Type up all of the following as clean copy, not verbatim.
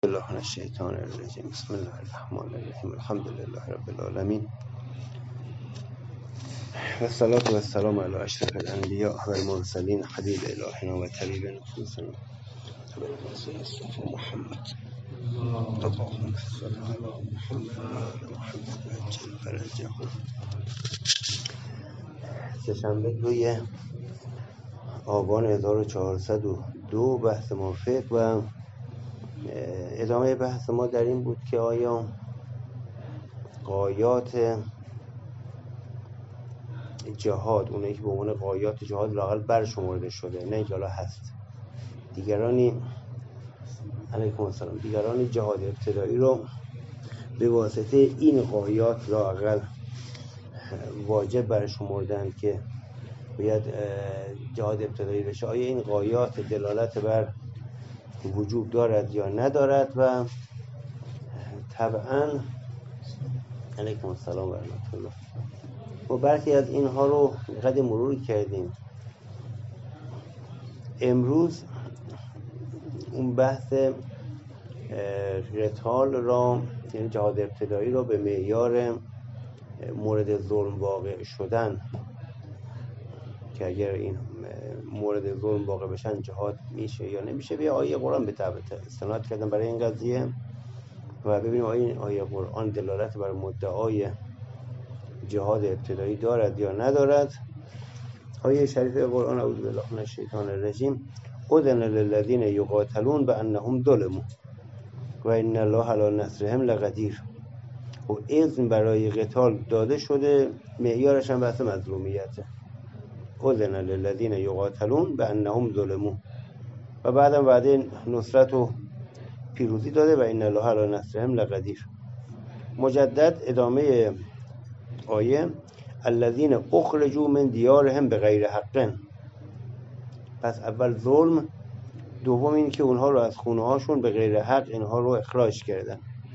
الله من الشیطان الرجیم. بسم الله الرحمن الرحیم. الحمد لله رب العالمین و الصلاة و السلام علی اشرف الانبیاء و المرسلین حبیب الهنا و طبیب نفوسنا مصطفی محمد. اللهم صل علی محمد و آل محمد و عجل فرجهم. سه‌شنبه 2 آبان 1402 بحث موافق و ادامه بحث ما در این بود که آیا غایات جهاد، اونایی که به عنوان غایات جهاد لااقل برشمرده شده، نه اینکه حالا هست، دیگرانی علیکم السلام، دیگرانی جهاد ابتدایی رو به واسطه این غایات لااقل واجب برشمردن که باید جهاد ابتدایی بشه، آیا این غایات دلالت بر وجوب دارد یا ندارد؟ و طبعا علیکم السلام و رحمت الله، ما برخی از اینها رو قدر مرور کردیم. امروز اون بحث قتال را، یعنی جهاد ابتدایی را به معیار مورد ظلم واقع شدن، که اگر این مورد ظلم واقع بشن جهاد میشه یا نمیشه، به آیه قرآن به تبع استناد کردن برای این قضیه و ببینیم آیا این آیه قرآن دلالت بر مدعای جهاد ابتدایی دارد یا ندارد. آیه شریفه قرآن: اعوذ بالله من الشیطان الرجیم، اذن للذین یقاتلون بانهم ظلموا و ان الله علی نصرهم لقدیر. و اذن برای قتال داده شده، معیارش هم بحث مظلومیته. اذن للذین یقاتلون بانهم ظلموا و بعدم وعده نصرت و پیروزی داده و ان الله علی نصرهم لقدیر. مجدد ادامه آیه: الذین اخرجوا من دیارهم بغیر حق. پس اول ظلم، دوم این که اونها رو از خونه هاشون به غیر حق اینها رو اخراج کردن.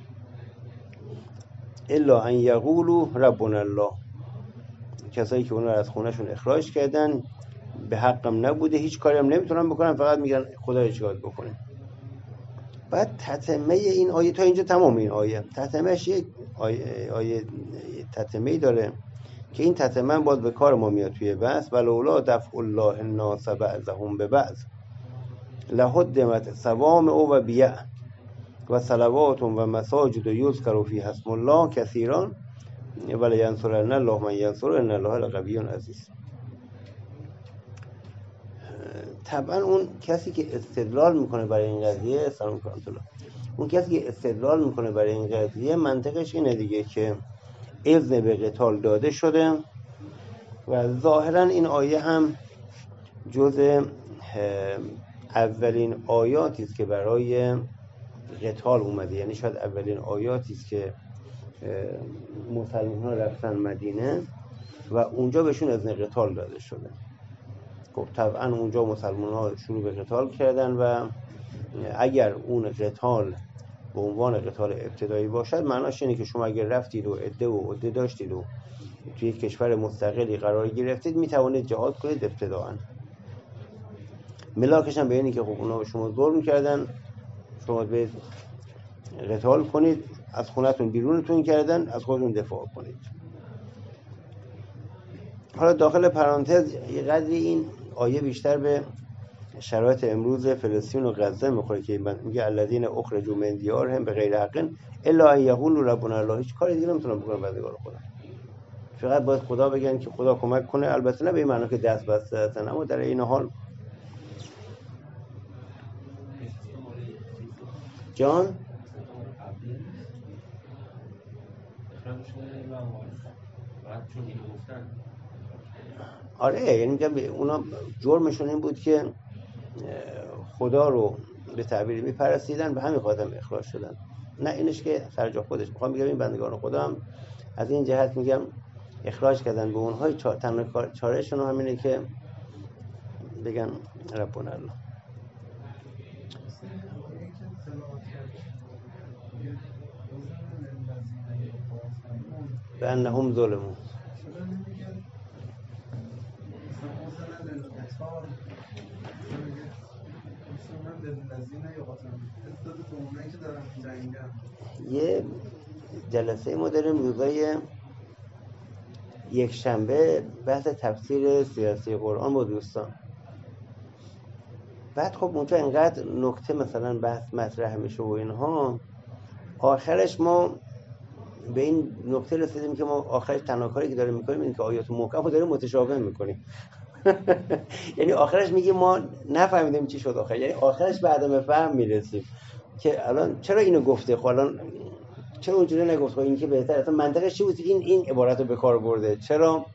الا ان یقولوا ربنا الله، کسایی که اونها رو از خونه شون اخراج کردن به حقم نبوده، هیچ کاری هم نمیتونن بکنن، فقط میگن خدا اجازه بکنه. بعد تتمه این آیه تا اینجا تمام. این آیه تتمهش یک آیه تتمه‌ای داره که این تتمه باز به کار ما میاد توی بحث: ولولا دفع الله الناس بعضهم ببعض لهدمت صوامع و بیع و صلوات و مساجد یذکر فیها اسم الله کثیرا ولینصرن الله من ینصره ان الله لقوی عزیز. طبعا اون کسی که استدلال میکنه برای این قضیه، سلام علیکم، اون کسی که استدلال میکنه برای این قضیه منطقش اینه دیگه که اذن به قتال داده شده و ظاهرا این آیه هم جز اولین آیاتی است که برای قتال اومده، یعنی شاید اولین آیاتی است که مسلمان‌ها رفتن مدینه و اونجا بهشون اذن قتال داده شده. خب طبعا اونجا مسلمان‌ها شروع به قتال کردن و اگر اون قتال به عنوان قتال ابتدایی باشد، معناش اینه که شما اگر رفتید و عده داشتید و توی یک کشور مستقلی قرار گرفتید، میتوانید جهاد کنید ابتداءً. ملاکش هم به اینه که خب اونا به شما ظلم کردن، شما باید قتال کنید، از خونتون بیرونتون کردن، از خودتون دفاع کنید. حالا داخل پرانتز یه قدری این آیه بیشتر به شرایط امروز فلسطین و غزه میخوره که میگه الذین اخرجوا من دیارهم بغیر حق الا ان یقولوا ربنا الله. هیچ کاری دیگه نمیتونن بکنن بندگان خدا، فقط باید خدا بگن که خدا کمک کنه. البته نه به این معنی که دست بسته هستن، اما در این حال جان آره، یعنی میگم اونا جرمشون این بود که خدا رو به تعبیری میپرستیدن، به همین خاطر اخراج شدن، نه اینش که سرجا خودش. میخوام بگم این بندگان خدا هم از این جهت میگم اخراج کردن به اونها، تنها چارهشون همینه که بگن ربنا الله. به انهم ظلموا. یه جلسه ما داریم روزای یک شنبه بحث تفسیر سیاسی قرآن با دوستان. بعد خب اونجا انقدر نکته مثلا بحث مطرح میشه و اینها، آخرش ما به این نکته رسیدیم که ما آخرش تنها کاری که داریم میکنیم اینه که آیات محکم رو داریم متشابه میکنیم. یعنی آخرش میگیم ما نفهمیدیم چی شد آخر، یعنی آخرش به عدم فهم میرسیم که الان چرا اینو گفته، خب الان چرا اونجوری نگفت، خب این که بهتر اصلا منطقش چی بود این عبارت رو به کار برده، چرا.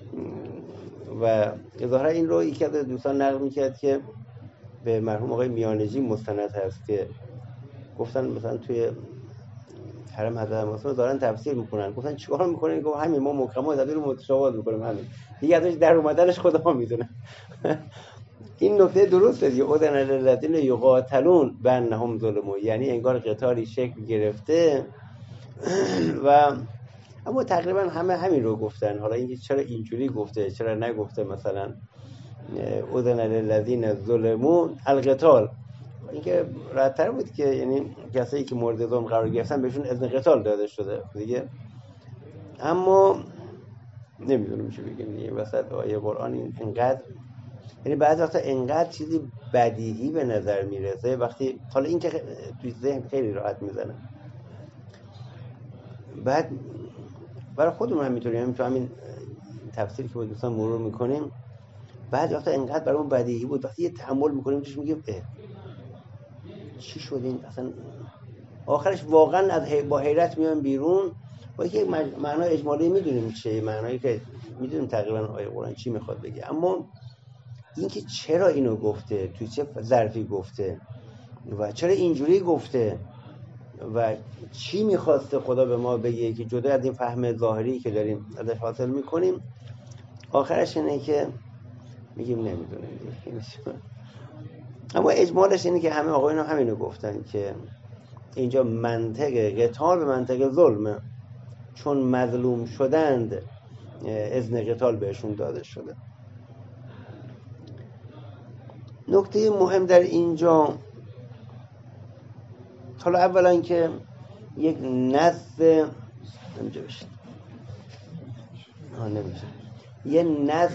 و ظاهرا این رو یکی از دوستان نقل میکرد که به مرحوم آقای میانجی مستند هست که گفتن مثلا توی حرم حضرت مسعود دارن تفسیر میکنن، گفتن چیکار میکنن؟ گفت همین ما محکمات تفسیر رو متشابه میکنیم، همین دیگه ازش در اومدنش خدا میدونه. این نکته درسته دیگه، اذن للذین یقاتلون بانهم ظلموا، یعنی انگار قتالی شکل گرفته و اما تقریبا همه همین رو گفتن. حالا اینکه چرا اینجوری گفته چرا نگفته مثلا اذن للذین ظلموا القتال، اینکه راحت‌تر بود که یعنی کسایی که مورد ظلم قرار گرفتن بهشون اذن قتال داده شده دیگه. اما نمیدونم چی بگم دیگه، وسط آیه قرآن اینقدر، یعنی بعضی وقتا اینقدر چیزی بدیهی به نظر میرسه وقتی حالا این که توی ذهن خیلی راحت میزنه، بعد برای خودمون هم میتونیم تو همین تفسیری که با دوستان مرور میکنیم بعضی وقتا اینقدر برامون بدیهی بود وقتی یه تأمل میکنیم توش میگیم چی شد این اصلا، آخرش واقعا از با حیرت میایم بیرون با یک معنای اجمالی میدونیم چه معنایی که میدونیم تقریبا آیه قرآن چی میخواد بگه، اما اینکه چرا اینو گفته، توی چه ظرفی گفته و چرا اینجوری گفته و چی میخواسته خدا به ما بگه که جدا از این فهم ظاهری که داریم ازش حاصل میکنیم، آخرش اینه که میگیم نمیدونیم. اما اجمالش اینه که همه آقایون همینو گفتن که اینجا منطق قتال به منطق ظلمه، چون مظلوم شدند اذن قتال بهشون داده شده. نکته مهم در اینجا، حالا اولا که یک نص نمیشه بشید یه نص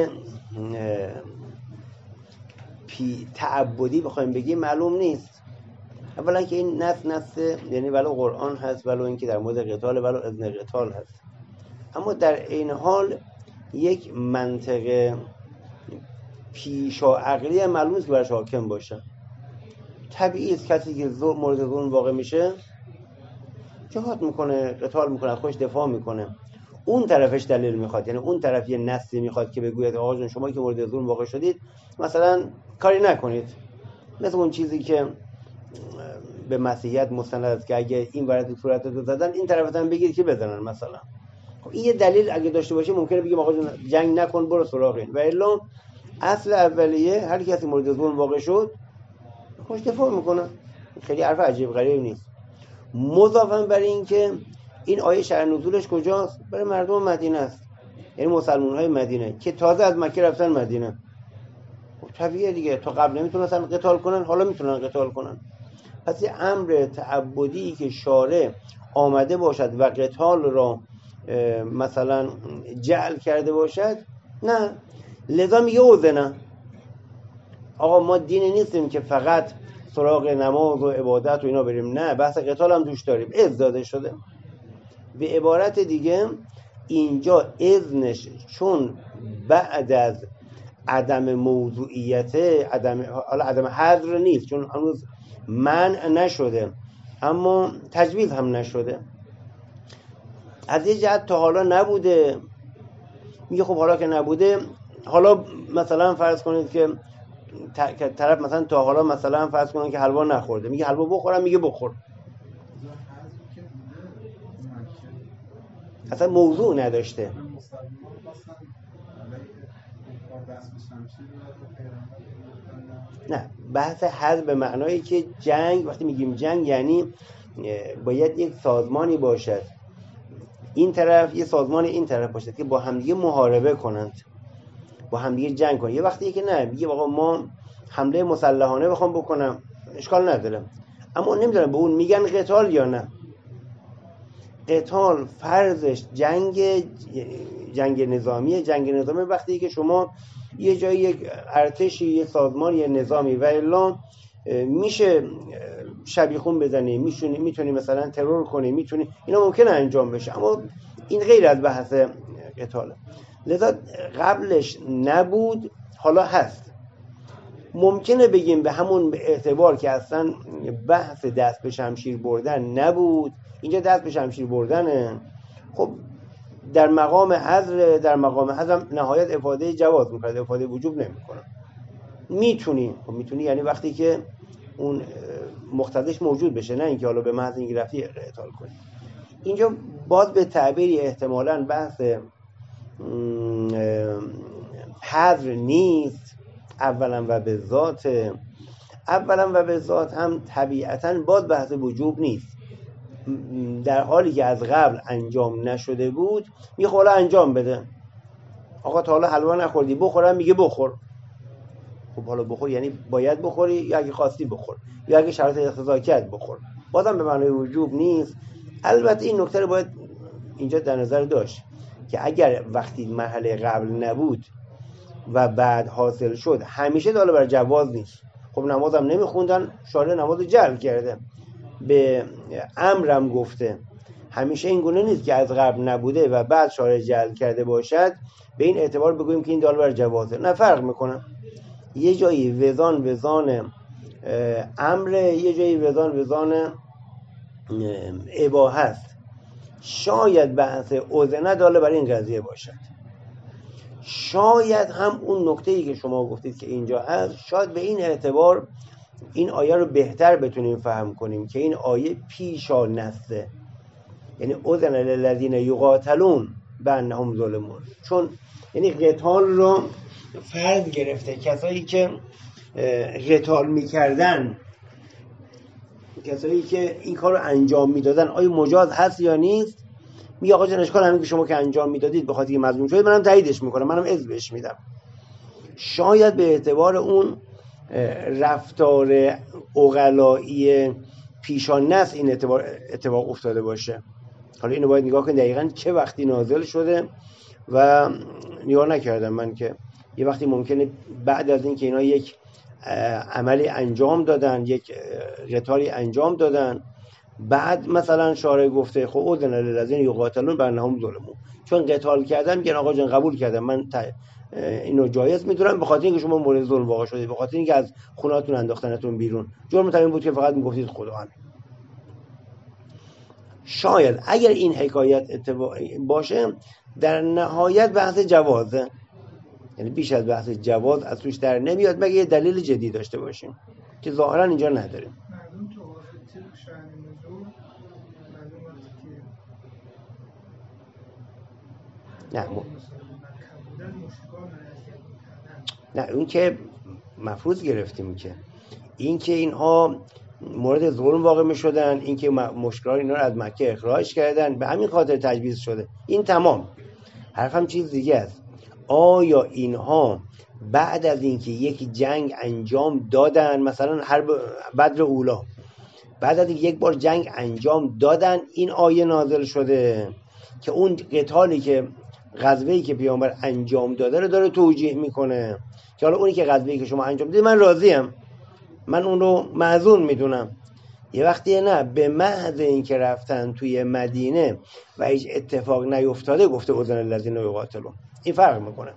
تعبدی بخوایم بگیم معلوم نیست. اولا که این نص یعنی ولو قرآن هست ولو اینکه در مورد قتال ولو اذن قتال هست، اما در این حال یک منطق پیشا عقلی معلوم نیست که برش حاکم باشه. طبیعی است کسی که مورد ظلم واقع میشه جهاد میکنه، قتال میکنه، خودش دفاع میکنه، اون طرفش دلیل میخواد، یعنی اون طرف یه نصی میخواد که بگوید آقا جون شما که مورد ظلم واقع شدید مثلا کاری نکنید، مثل اون چیزی که به مسیحیت مستند است که اگه این ورد صورت رو زدن این طرف هم بگید که بزنن مثلا. خب این یه دلیل اگه داشته باشه ممکنه بگیم آقا جون جنگ نکن برو سراغ این، و الا اصل اولیه هر کسی مورد ظلم واقع شد خوش دفاع میکنه، خیلی حرف عجیب غریب نیست. مضافاً بر این که این آیه شأن نزولش کجاست؟ برای مردم مدینه است، یعنی مسلمان‌های مدینه که تازه از مکه رفتن مدینه. خب طبیعیه دیگه، تا قبل نمیتونستن قتال کنن حالا میتونن قتال کنن. پس یه امر تعبدی که شارع آمده باشد و قتال را مثلا جعل کرده باشد نه، لذا میگه اوزنه آقا ما دینی نیستیم که فقط سراغ نماز و عبادت و اینا بریم، نه بحث قتال هم توش داریم، اذن داده شده. به عبارت دیگه اینجا اذنش چون بعد از عدم موضوعیت عدم حظر نیست، چون هنوز منع نشده اما تجویز هم نشده، از یه جهت تا حالا نبوده. میگه خب حالا که نبوده، حالا مثلا فرض کنید که طرف مثلا تا حالا مثلا فرض کنید که حلوا نخورده، میگه حلوا بخورم، میگه بخور، اصلا موضوع نداشته. نه بحث حل به معنایی که جنگ، وقتی میگیم جنگ یعنی باید یک سازمانی باشد، این طرف یه سازمان این طرف باشد که با همدیگه محاربه کنند، با همدیگه جنگ کنند. یه وقتی که نه میگه آقا ما حمله مسلحانه بخوام بکنم اشکال ندارم، اما نمیدونم به اون میگن قتال یا نه. قتال فرضش جنگ نظامیه. جنگ نظامی وقتی که شما یه جایی یک ارتشی، یه سازمان، یه نظامی و الا میشه شبیخون بزنی، میتونی مثلا ترور کنی، میتونی، اینا ممکنه انجام بشه، اما این غیر از بحث قتاله. لذا قبلش نبود، حالا هست. ممکنه بگیم به همون اعتبار که اصلا بحث دست به شمشیر بردن نبود، اینجا دست به شمشیر بردنه. خب در مقام حظر، در مقام حظر نهایت افاده جواز میکنه، افاده وجوب نمیکنه. میتونی، خب میتونی یعنی وقتی که اون مقتضیش موجود بشه، نه اینکه حالا به محض اینکه رفتی قتال کنی. اینجا باز به تعبیری احتمالاً بحث حظر نیست. اولا و به ذات هم طبیعتاً باز بحث وجوب نیست. در حالی که از قبل انجام نشده بود میگه حالا انجام بده. آقا تا حالا حلوا نخوردی، بخورم، میگه بخور. خب حالا بخور یعنی باید بخوری، یا اگه خواستی بخور، یا اگه شرط اقتضا کرد بخور. بازم به معنای وجوب نیست. البته این نکته رو باید اینجا در نظر داشت که اگر وقتی مرحله قبل نبود و بعد حاصل شد، همیشه داله بر جواز نیست. خب نمازم نمیخوندن، شارع نماز جلب کرده، به امرم گفته. همیشه این گونه نیست که از قبل نبوده و بعد شارع جلب کرده باشد به این اعتبار بگوییم که این داله بر جوازه. نه، فرق میکنه. یه جایی وزان امر، یه جایی وزان اباحه است. شاید بحث اذنه داله بر این قضیه باشد. شاید هم اون نکته‌ای که شما گفتید که اینجا هست، شاید به این اعتبار این آیه رو بهتر بتونیم فهم کنیم که این آیه پیشا نسته، یعنی اذن للذین یقاتلون بانهم ظالمون، چون یعنی قتال رو فرض گرفته. کسایی که قتال میکردن، کسایی که این کار رو انجام میدادن، آیا مجاز هست یا نیست؟ میگه آقا جان اشکال همین که شما که انجام میدادید به خاطر مظلوم شدید، منم تاییدش میکنم، منم عذر بهش میدم. شاید به اعتبار اون رفتار عقلایی پیشان نس این اتفاق افتاده باشه. حالا اینو باید نگاه کنید دقیقاً چه وقتی نازل شده و نگاه نکردم من که یه وقتی ممکنه بعد از این که اینا یک عملی انجام دادن، یک قتالی انجام دادن، بعد مثلا شارع گفته خب اذن للذین یقاتلون بانهم ظالمون، چون قتال کردن میگن آقا جان قبول کردم، من اینو جایز میدونم به خاطر اینکه شما مورد ظلم واقع شدید، به خاطر اینکه از خونه‌تون انداختنتون بیرون، جرمتون این بود که فقط میگفتید خدا همین. شاید اگر این حکایت باشه، در نهایت بحث جوازه، یعنی بیش از بحث جواز از توش در نمیاد مگه یه دلیل جدی داشته باشیم که ظاهرا اینجا نداریم. نه اون که مفروض گرفتیم که این که اینها مورد ظلم واقع می شدن، این که مشکلات اینا رو از مکه اخراج کردن، به همین خاطر تجویز شده، این تمام. حرفم چیز دیگه است. آیا اینها بعد از اینکه یک جنگ انجام دادن، مثلا حرب بدر اولا، بعد از اینکه یک بار جنگ انجام دادن، این آیه نازل شده که اون قتالی که غزوه‌ای که پیامبر انجام داده رو داره توجیه میکنه که حالا اونی که غزوه‌ای که شما انجام دادید من راضیم، من اون رو معذور میدونم. یه وقتی نه، به محض اینکه رفتن توی مدینه و هیچ اتفاق نیفتاده گفته اذن الذین یقاتلون. این فرق میکنه.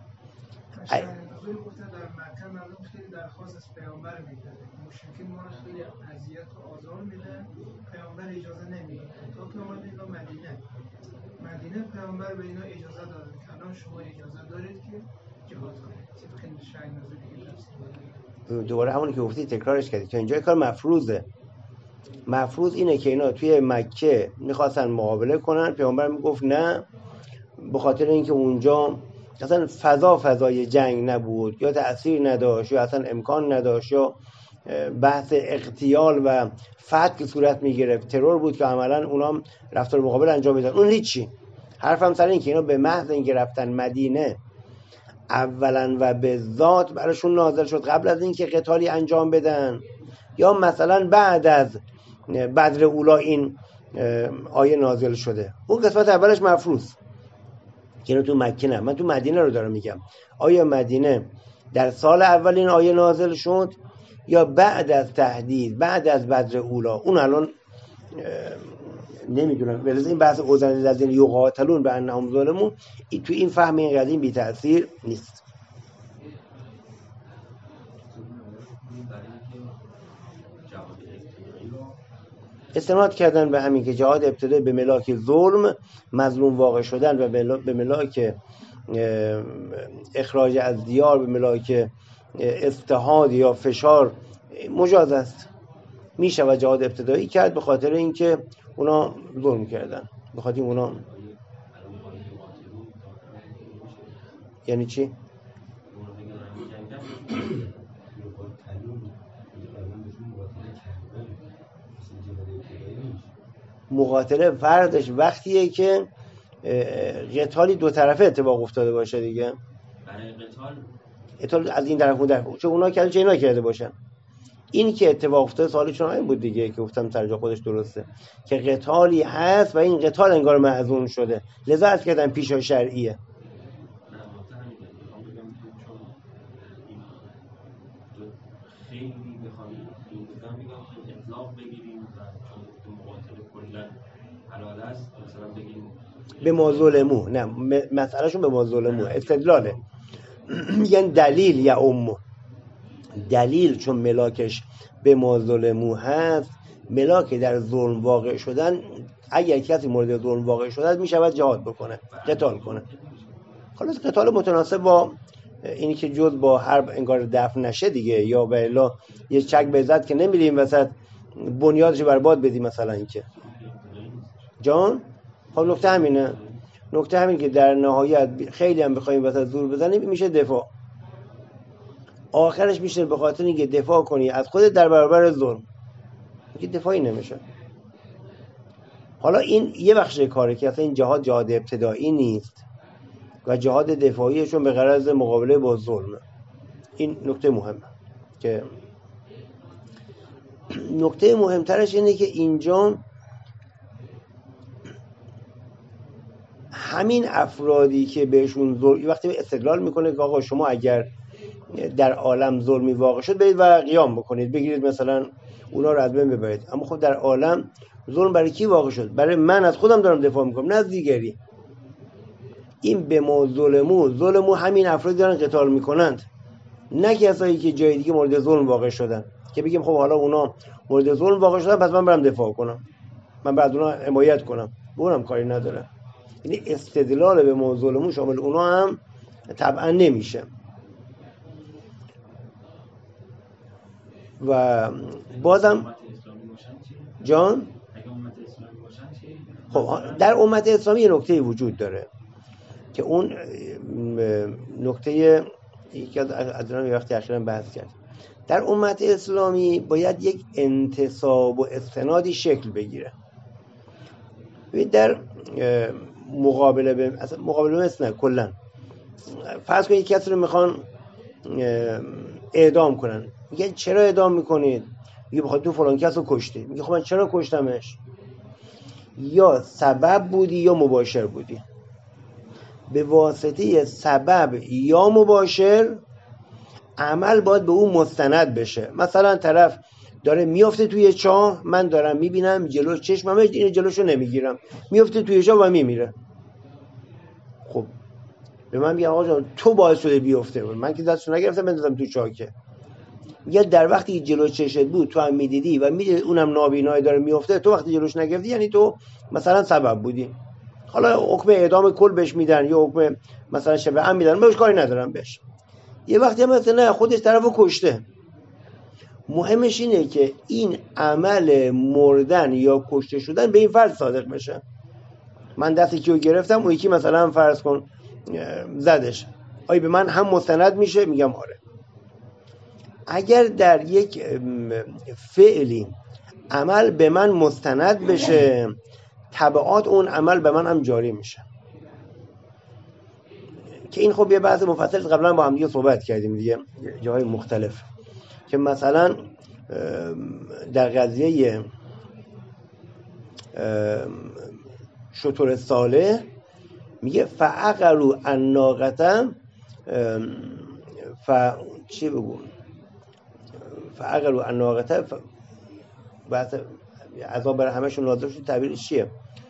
درخواست از پیامبر میده، مشکل ما رو خیلی اذیت و آزار میده، پیامبر اجازه نمیده تا که اومدید به مدینه پیامبر به اینا اجازه داده که الان شما اجازه دارید که جهاد کنید. خیلی شاید نظری دوباره همونی که گفتی تکرارش کردی که اینجا کار مفروضه. مفروض اینه که اینا توی مکه میخواستن مقابله کنن، پیامبر میگفت نه، به خاطر اینکه اونجا اصلا فضای جنگ نبود، یا تأثیر نداشت، یا اصلا امکان نداشت، یا بحث اغتیال و فتح که صورت میگرفت، ترور بود که عملا اونا رفتار مقابل انجام میدن. اون هیچی. حرفم سر این که اینا به محض اینکه رفتن مدینه اولا و به ذات براشون نازل شد قبل از اینکه قتالی انجام بدن، یا مثلا بعد از بدر اولا این آیه نازل شده. اون قسمت اولش مفروض که تو مکه نه، من تو مدینه رو دارم میگم. آیا مدینه در سال اول این آیه نازل شد یا بعد از تهدید، بعد از بدر اولا؟ اون الان نمیدونم. ولی این بحث اوزن الذین یقاتلون بانهم ظلمون تو این فهم این قضیه بی تاثیر نیست. استناد کردن به همین که جهاد ابتدایی به ملاک ظلم، مظلوم واقع شدن، و به ملاک اخراج از دیار، به ملاک اضطهاد یا فشار مجاز است. میشه و جهاد ابتدایی کرد به خاطر اینکه اونا ظلم کردن، به خاطر اونا. یعنی چی؟ مقاتله فردش وقتیه که قتالی دو طرفه اتفاق افتاده باشه دیگه. قتال از این طرف اون طرف، چون اونا کرده چه اینا کرده باشن. این که اتفاق افتاده سوالشون همین بود دیگه که گفتم سر جا خودش درسته، که قتالی هست و این قتال انگار معزون شده، لذا از کردن پیشا شرعیه. به ما ظلمو، نه مسئلهشون به ما ظلمو استدلاله. میگن دلیل یا امو، دلیل چون ملاکش به ما ظلمو هست، ملاک در ظلم واقع شدن، اگر کسی مورد ظلم واقع شده میشود جهاد بکنه، قتال کنه. خلاص قتال متناسب با اینی که جز با حرب انگار دفع نشه دیگه، یا به الا یه چک بزد که نمیریم وسط بنیادش برباد بدیم مثلا. این که جان خب نکته همینه، نکته همین که در نهایت خیلی هم بخوایم وسط زور بزنیم میشه دفاع، آخرش میشه به خاطر اینکه دفاع کنی از خودت در برابر ظلم، که دفاعی نمیشه. حالا این یه بخش کاره که اصلا این جهاد ابتدایی نیست و جهاد دفاعیشون به غرض مقابله با ظلم. این نکته مهمه. که نکته مهمترش اینه که اینجا همین افرادی که بهشون ظلم، وقتی استدلال میکنه که آقا شما اگر در عالم ظلمی واقع شد برید و قیام بکنید، بگیرید مثلا اونا رو از بین ببرید، اما خب در عالم ظلم برای کی واقع شد؟ برای من از خودم دارم دفاع میکنم، نه از دیگری. این به ما ظلمو همین افرادی دارن قتال میکنند، نه کسایی که جای دیگه مورد ظلم واقع شدن که بگیم خب حالا اونا مورد ظلم واقع شدن پس من برم دفاع کنم، من بعد اونا حمایت کنم، به اونم کاری نداره. یعنی استدلال به ما ظلمو شامل اونا هم طبعا نمیشه. و بازم جان خب در امت اسلامی یه نکته وجود داره که اون نکته یکی از اون وقتی اخیراً بحث کرد. در امت اسلامی باید یک انتصاب و استنادی شکل بگیره. در مقابله مثل کلا فرض کنید کسی رو میخوان اعدام کنن، میگن چرا اعدام میکنید؟ میگه بخاطر تو فلان کس رو کشتی. میگه خب من چرا کشتمش؟ یا سبب بودی یا مباشر بودی. به واسطه سبب یا مباشر عمل باید به اون مستند بشه. مثلا طرف داره میفته توی چاه، من دارم میبینم جلو چشمم اینو جلوشو نمیگیرم، میفته توی چاه و میمیره. خب به من میگن آقا جان تو باعث شده بیفته، من که دستشو نگرفتم بندازم تو چاه. که میگه در وقتی جلو چشت بود تو هم میدیدی و میدیدی اونم نابینایی داره میفته، تو وقتی جلوش نگرفتی یعنی تو مثلا سبب بودی. حالا حکم اعدام کل بهش میدن یا حکم مثلا شبه هم میدن، بهش کاری ندارم بهش. یه وقتی هم مثلا خودش طرفو کشته. مهمش اینه که این عمل مردن یا کشته شدن به این فرض صادق بشه. من دست یکی رو گرفتم اون یکی مثلا فرض کن زدش، آیا به من هم مستند میشه؟ میگم آره. اگر در یک فعلی عمل به من مستند بشه، تبعات اون عمل به من هم جاری میشه. که این خب یه بحث مفصل قبلا با هم دیگه صحبت کردیم دیگه جاهای مختلف، که مثلا در قضیه شتر صالح میگه فعقروا الناقة چی بگو فعقروا الناقة بحث عذاب برای همشون نازل شد. تعبیرش چیه؟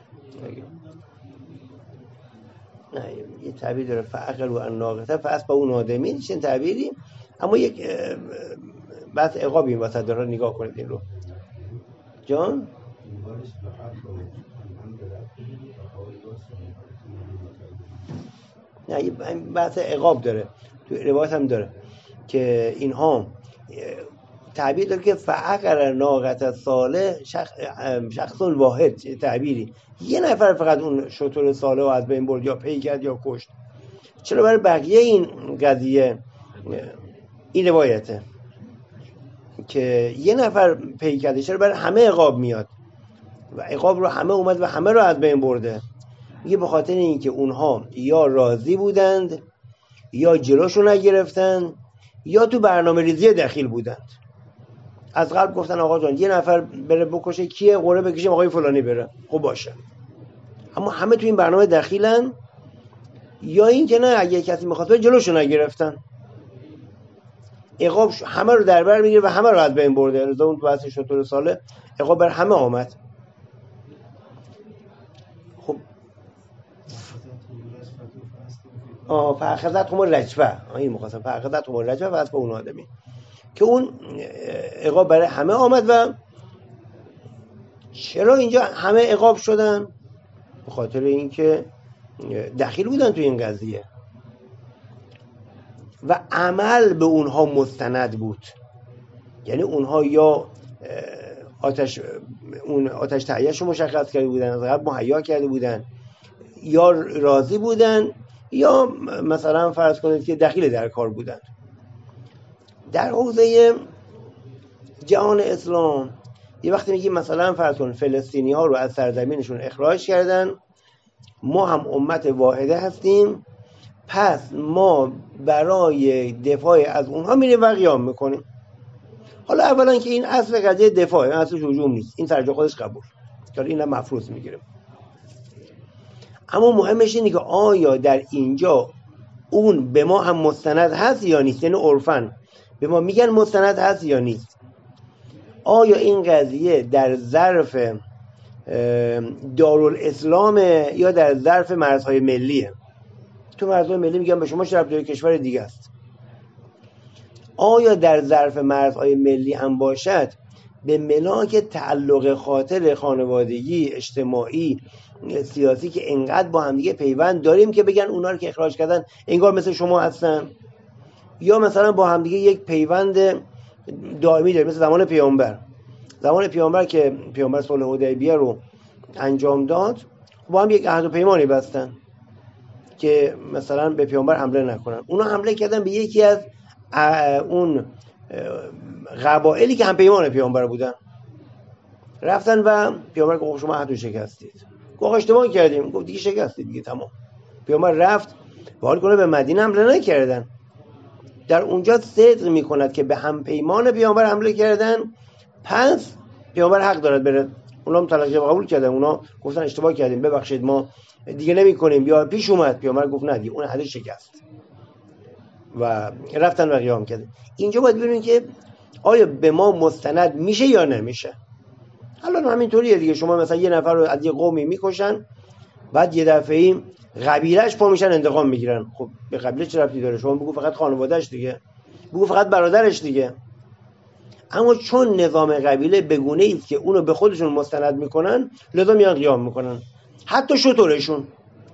نه یه تعبیر داره فعقروا الناقة فاصبحوا نادمین، چه تعبیری؟ اما یک بحث عقابی این وسط داره، نگاه کنید این رو جان. نه یه بحث عقاب داره، تو روایت هم داره که اینها تعبیر داره که فعقر ناقة صالح شخص واحد، تعبیری یه نفر فقط اون شتر صالح رو از بین برد یا پی کرد یا کشت. چرا برای بقیه این قضیه این روایته که یه نفر پی کرده، چرا برای همه عقاب میاد و عقاب رو همه اومد و همه رو از بین برده؟ میگه به خاطر اینکه اونها یا راضی بودند یا جلوشو نگرفتن یا تو برنامه ریزی دخیل بودند. از قبل گفتن آقا جان یه نفر بره بکشه، کیه؟ قرعه بکشیم آقای فلانی بره، خب باشه. اما همه تو این برنامه دخیلن، یا این که نه اگه کسی میخواد بره جلوشو نگرفتن. عقاب همه رو در بر میگیره و همه رو از بین برده. رضا اون تو بحث شتر صالح عقاب بر همه آمد. خب فاخذتهم الرجفه، این مخاطب فاخذتهم الرجفه فاصبحوا نادمین، که اون عقاب برای همه آمد. و چرا اینجا همه عقاب شدن؟ به خاطر اینکه دخیل بودن تو این قضیه و عمل به اونها مستند بود. یعنی اونها یا آتش تهیه‌اش رو مشخص کرده بودن، از قبل مهیا کرده بودن، یا راضی بودن، یا مثلا فرض کنید که دخیل در کار بودن. در حوزه جهان اسلام یه وقتی میگیم مثلا فرض کنید فلسطینی ها رو از سرزمینشون اخراج کردن، ما هم امت واحده هستیم، پس ما برای دفاع از اونها میریم و قیام میکنیم. حالا اولا که این اصل قضیه دفاع، اصلش هجوم نیست، این سرجا خودش قبول، که اینم مفروض میگیره. اما مهمش اینه که آیا در اینجا اون به ما هم مستند هست یا نیست؟ یعنی عرفاً به ما میگن مستند هست یا نیست؟ آیا این قضیه در ظرف دارالاسلام یا در ظرف مرزهای ملیه؟ تو مرزهای ملی میگن به شما شرط داره، کشور دیگه است. آیا در ظرف مرزهای ملی هم باشد، به ملاک تعلق خاطر خانوادگی، اجتماعی، سیاسی که انقدر با هم دیگه پیوند داریم که بگن اونا رو که اخراج کردن انگار مثل شما هستن؟ یا مثلا با هم دیگه یک پیوند دائمی داریم، مثل زمان پیامبر که پیامبر صلح حدیبیه رو انجام داد، با هم یک عهد و پیمانی بستن که مثلا به پیامبر حمله نکنن. اونا حمله کردن به یکی از اون قبایلی که هم پیمان پیامبر بودن، رفتن و پیامبر گفت شما عهد رو شکستید. گفت اشتباه کردیم. گفت دیگه شکستید دیگه، تمام. پیامبر رفت و حال کنه به مدینه حمله نکردن. در اونجا صدق میکند که به هم پیمان پیامبر حمله کردن، پس پیامبر حق دارد بره. اونا هم تلقی قبول کردن، اونا گفتن اشتباه کردیم ببخشید ما دیگه نمی‌کنیم. یا پیش اومد پیامبر گفت نه دیگه اون عهد شکست و رفتن و قیام کردن. اینجا باید ببینیم که آیا به ما مستند میشه یا نمیشه. الان همینطوریه دیگه، شما مثلا یه نفر رو از یه قومی میکشن، بعد یه دفعه‌ای قبیله‌اش پا میشن انتقام میگیرن. خب به قبیله چه ربطی داره؟ شما بگو فقط خانواده‌اش دیگه، بگو فقط برادرش دیگه. اما چون نظام قبیله بگونه ایست که اونو به خودشون مستند میکنن، لذا میان قیام میکنن، حتی شطورشون.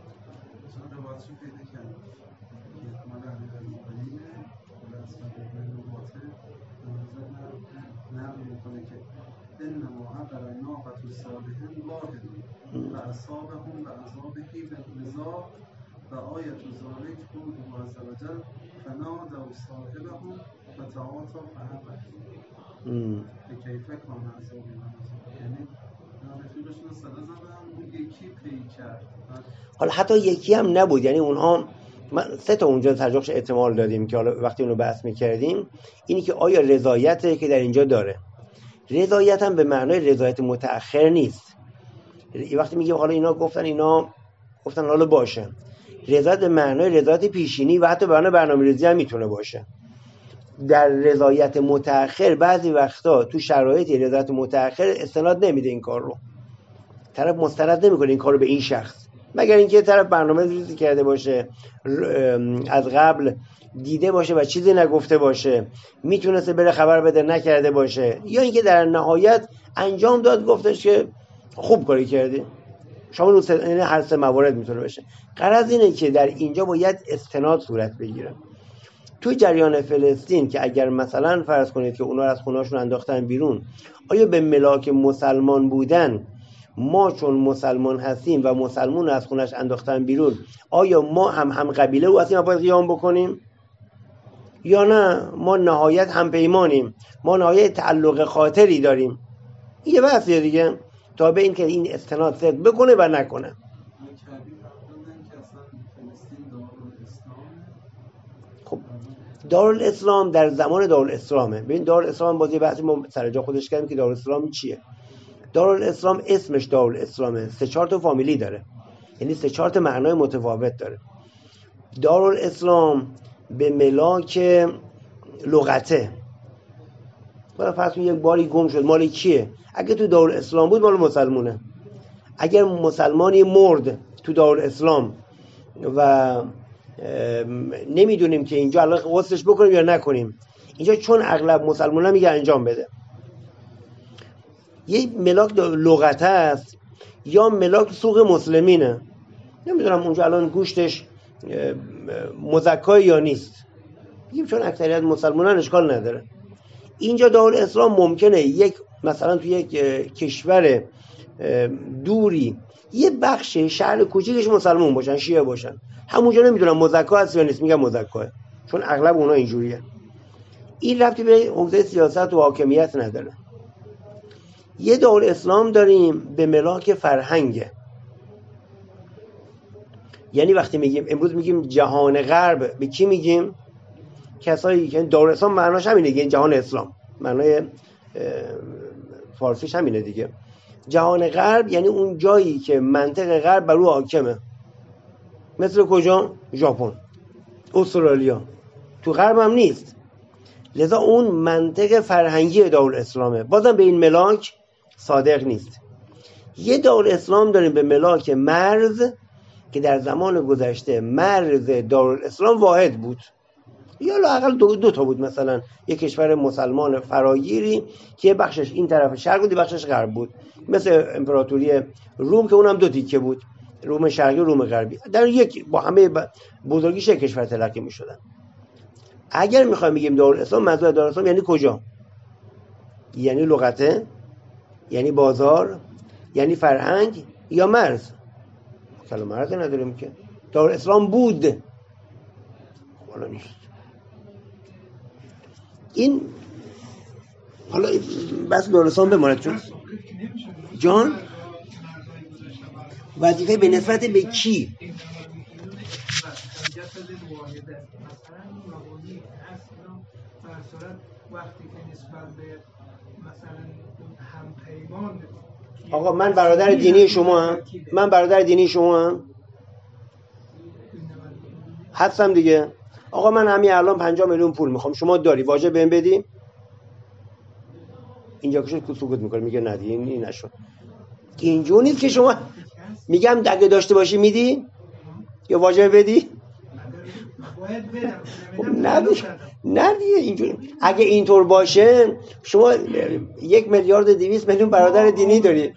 و آیت ذالک قول عز وجل فنادوا صاحبهم فتعاطى فعقر کیف کان عذابی. یعنی رسولشون صدا زدن، اون یکی پی کرد. حالا حتی یکی هم نبود، یعنی اونها من 3 تا اونجا ترجمهش احتمال دادیم که حالا وقتی اونو بحث می‌کردیم، اینی که آیا رضایته که در اینجا داره. رضایت هم به معنای رضایت متأخر نیست. وقتی میگیم حالا اینا گفتن حالا باشه، رضایت به معنای رضایت پیشینی و حتی به معنای برنامه‌ریزی هم میتونه باشه. در رضایت متأخر بعضی وقتا تو شرایطی رضایت متأخر استناد نمیده این کار رو، طرف مستند نمیکنه این کار رو به این شخص، مگر اینکه طرف برنامه ریزی کرده باشه، از قبل دیده باشه و چیزی نگفته باشه، میتونسته بره خبر بده نکرده باشه، یا اینکه در نهایت انجام داد گفتش که خوب کاری کردی. شما یعنی هر 3 موارد میتونه بشه. غرض اینه که در اینجا باید استناد صورت بگیره. تو جریان فلسطین که اگر مثلا فرض کنید که اونا از خونه‌هاشون انداختن بیرون، آیا به ملاک مسلمان بودن، ما چون مسلمان هستیم و مسلمون رو از خونه‌اش انداختن بیرون، آیا ما هم قبیله او هستیم و باید قیام بکنیم؟ یا نه ما نهایت هم پیمانیم، ما نهایت تعلق خاطری داریم؟ یه بحثیه دیگه، تا به این که این استناد صدق بکنه و نکنه. خب دارالاسلام در زمان دارالاسلامه. ببین دارالاسلام بازی بحثی ما سر جا خودش کردیم که دارالاسلام چیه. دارالاسلام اسمش دارالاسلامه، 3-4 تا فامیلی داره، یعنی 3-4 تا معنای متفاوت داره. دارالاسلام به ملاک لغته، حالا فرض کن یک باری گم شد، مال کیه؟ اگه تو دارالاسلام بود مال مسلمونه. اگر مسلمانی مرد تو دارالاسلام و نمیدونیم که اینجا الان غسلش بکنیم یا نکنیم، اینجا چون اغلب مسلمان‌ها میگه انجام بده، یه ملاک لغته است یا ملاک سوق مسلمینه. نمیدونم اونجا الان گوشتش مزکای یا نیست، میگیم چون اکثریت مسلمانان اشکال نداره. اینجا دارالاسلام ممکنه یک مثلا تو یک کشور دوری یه بخش شهر کوچیکش مسلمان باشن، شیعه باشن، همونجا نمیدونم مزکا هست یا نیست، میگم مزکاه، چون اغلب اونا اینجوریه. این ربطی به حوزه سیاست و حاکمیت نداره. یه دارالاسلام داریم به ملاک فرهنگه، یعنی وقتی میگیم امروز میگیم جهان غرب، به کی میگیم؟ کسایی که دارالاسلام معناش همینه دیگه، جهان اسلام معنای فارسیش همینه دیگه. جهان غرب یعنی اون جایی که منطق غرب بر او حاکمه، مثل کجا؟ ژاپن، استرالیا، تو غرب هم نیست. لذا اون منطق فرهنگی دارالاسلامه، بازم به این ملاک صادق نیست. یه دارالاسلام داریم به ملاک مرز که در زمان گذشته مرز دارالاسلام واحد بود، یا لااقل 2 تا بود، مثلا یک کشور مسلمان فراگیری که یه بخشش این طرف شرق بود، یه بخشش غرب بود، مثل امپراتوری روم که اونم 2 تیکه بود، روم شرقی و روم غربی، در یک با همه بزرگیش یک کشور تلقی می‌شدن. اگر می‌خوایم بگیم دارالاسلام، منظور دارالاسلام یعنی کجا؟ یعنی لغته، یعنی بازار، یعنی فرهنگ، یا مرز؟ کلام مرز نداریم که. دارالاسلام بود، حالا نیست. این حالا بس دارالاسلام بماند. چون جان وظیفه به نسبت به کی؟ آقا من برادر دینی شما هم، من برادر دینی شما هم هستم دیگه. آقا من همین الان 50 میلیون پول میخوام، شما داری، واجب بهم بدی؟ اینجا که سکوت میکنه، میگه نه دیگه این نشد. اینجوری نیست که شما میگم اگه داشته باشی میدی یا واجب بدی؟ نه دیگه اینجوری. اگه اینطور باشه شما 1,200,000,000 برادر دینی داری،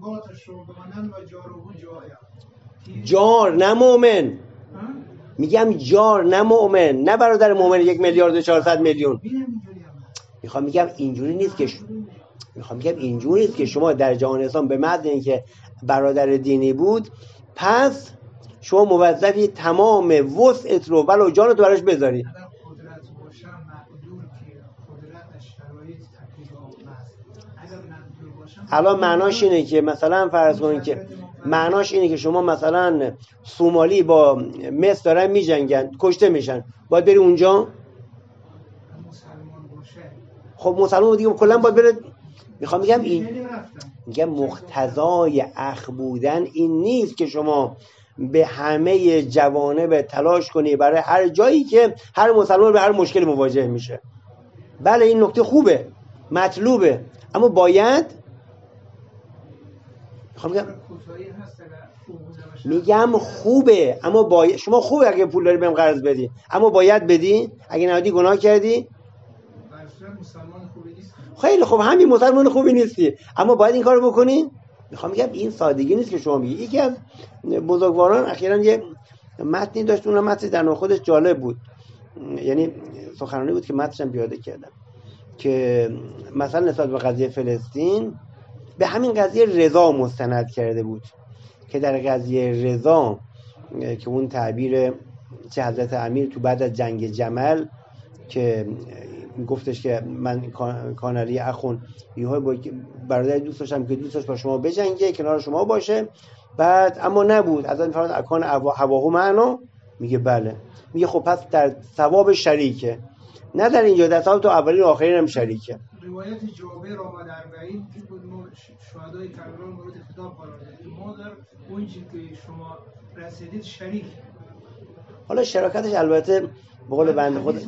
جار نه مؤمن. میگم جار نه مؤمن، نه برادر مؤمن 1,400,000,000. میخوام میگم اینجوری نیست که شما در جهان اسلام به محض اینکه برادر دینی بود پس شما موظفی تمام وسعت رو ولو جانت براش بذاری. الان معناش اینه که مثلا فرض کنید که معناش اینه که شما مثلا سومالی با مصر دارن میجنگن، کشته میشن، باید بری اونجا؟ خب مسلمان دیگه کلا باید بره. میخوام بگم این میگم مقتضای اخ بودن این نیست که شما به همه جوانب تلاش کنی برای هر جایی که هر مسلمان به هر مشکل مواجه میشه. بله این نکته خوبه، مطلوبه، اما باید میگم خوبه، اما باید شما خوبه اگه پول داری بهم قرض بدی، اما باید بدی. اگه ندی گناه کردی. خیلی خب همین مسلمان خوبی نیستی، اما باید این کارو بکنی. میخوام بگم این سادگی نیست که شما میگی. یکی از بزرگواران اخیراً یه متنی داشت، اون متن در خودش جالب بود، یعنی سخنرانی بود که متنش هم پیاده کردم، که مثلا نسبت به قضیه فلسطین به همین قضیه رضا مستند کرده بود که در قضیه رضا که اون تعبیر چه حضرت امیر تو بعد از جنگ جمل که گفتش که من کانالی اخون یهو برادر دوست داشتم که دوستش با شما بجنگه، کنار شما باشه، بعد اما نبود، از این فرات اکان هواهو معنا، میگه بله، میگه خب پس در ثواب شریکه، نه در اینجا در ثواب تو اولین و آخرین هم شریکه. روایت جابر آمد 40 که بود ما شهدای کربلا مورد خطاب قرار دادیم، ما در اون چیزی که شما رسیدید شریک. حالا شراکتش البته به قول بنده خود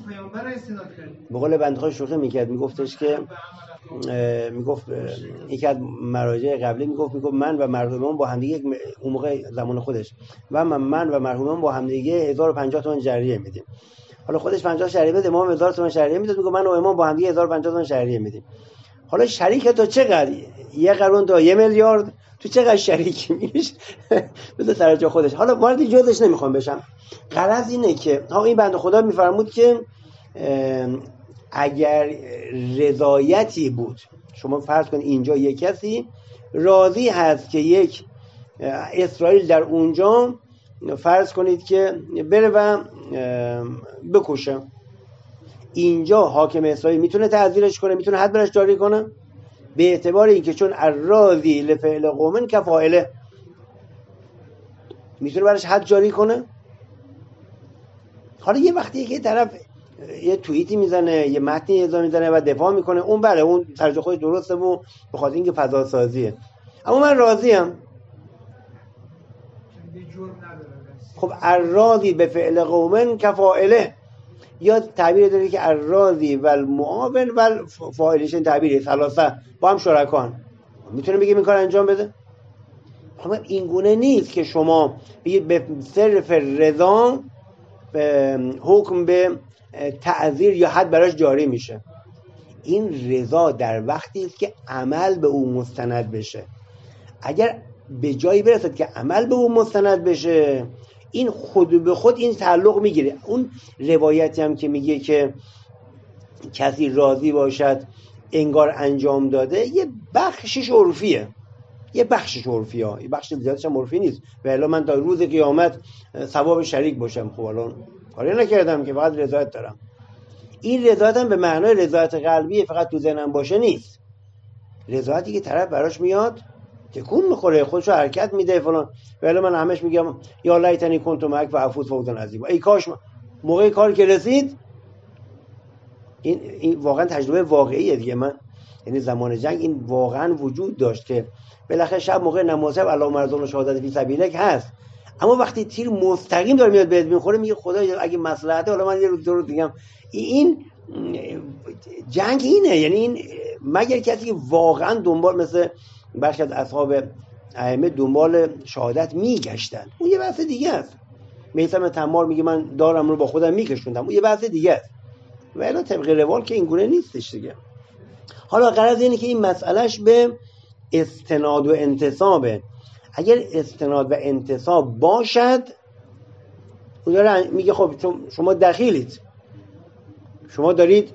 شوخی میکرد، میگفتش که میگفت یکی از مراجع قبلی میگفت من و مرحومان با هم دیگه اون موقع زمان خودش و من و مرحومان با هم دیگه 1050 تومان جریه میدیم. حالا خودش 50 شهریه میده، امام 1000 تومان شهریه میده، میگه من و امام با هم دیگه 1050 تومان شهریه میدیم. حالا شریک تو چقدر؟ 1 قرون تا 1 میلیارد تو چقدر شریک میش؟ بذار سر جا خودش. حالا وارد جزش نمیخوام بشم. غرض اینه که این بنده خدا میفرمود که اگر رضایتی بود، شما فرض کنید اینجا یک کسی راضی هست که یک اسرائیل در اونجا فرض کنید که بره و بکشه، اینجا حاکم اسرائیل میتونه تعزیرش کنه، میتونه حد برش جاری کنه، به اعتبار اینکه چون الراضی لفعل قوم کفاعله، میتونه برش حد جاری کنه. حالا یه وقتی که طرف یه توییتی میزنه، یه متنی اضافه میزنه و دفاع میکنه، اون بله اون سر خودش درسته و به خاطر اینکه فضا سازیه، اما من راضیم. خب الراضی به فعل قوم کفاعله، یا تعبیر داره که الراضی و المعاون و فاعلش، تعبیری ثلاثه با هم شرکان، میتونه بگیم این کار انجام بده. خب این گونه نیست که شما بگید به صرف رضا حکم به تعزیر یا حد براش جاری میشه. این رضا در وقتی است که عمل به اون مستند بشه. اگر به جایی برسد که عمل به اون مستند بشه، این خود به خود این تعلق میگیره. اون روایتی هم که میگه که کسی راضی باشد انگار انجام داده، یه بخشش عرفیه، یه بخشش عرفیه، یه بخش زیادش هم عرفی نیست. و الا من تا روز قیامت ثواب شریک باشم، خب الان کاری نکردم که فقط رضایت دارم. این رضایت هم به معنای رضایت قلبی فقط تو ذهنم باشه نیست، رضایتی که طرف براش میاد تکون میخوره، خودشو حرکت میده فلان. ولی من همش میگم یا لیتنی کنت معک و افوت فوزا عظیما، ای کاش موقع کاری که رسید. این واقعا تجربه واقعیه دیگه. من یعنی زمان جنگ این واقعا وجود داشت که بالاخره شب موقع نماز شب الله مرزون شهادت فی سبیلک هست، اما وقتی تیر مستقیم داره میاد بهت میخوره، میگه خدا اگه مصلحته حالا من یه روز درست میگم. این جنگ اینه، یعنی این مگر کسی که واقعا دنبال، مثل برخی از اصحاب ائمه دنبال شهادت میگشتن، اون یه بحث دیگه است. میثم تمار میگه من دارم رو با خودم میکشوندم، اون یه بحث دیگه است. ولی طبق روال که این گونه نیستش دیگه. حالا غرض اینه که این مسئلهش به استناد و انتصابه. اگر استناد و انتصاب باشد، اون داره میگه خب شما دخیلید، شما دارید،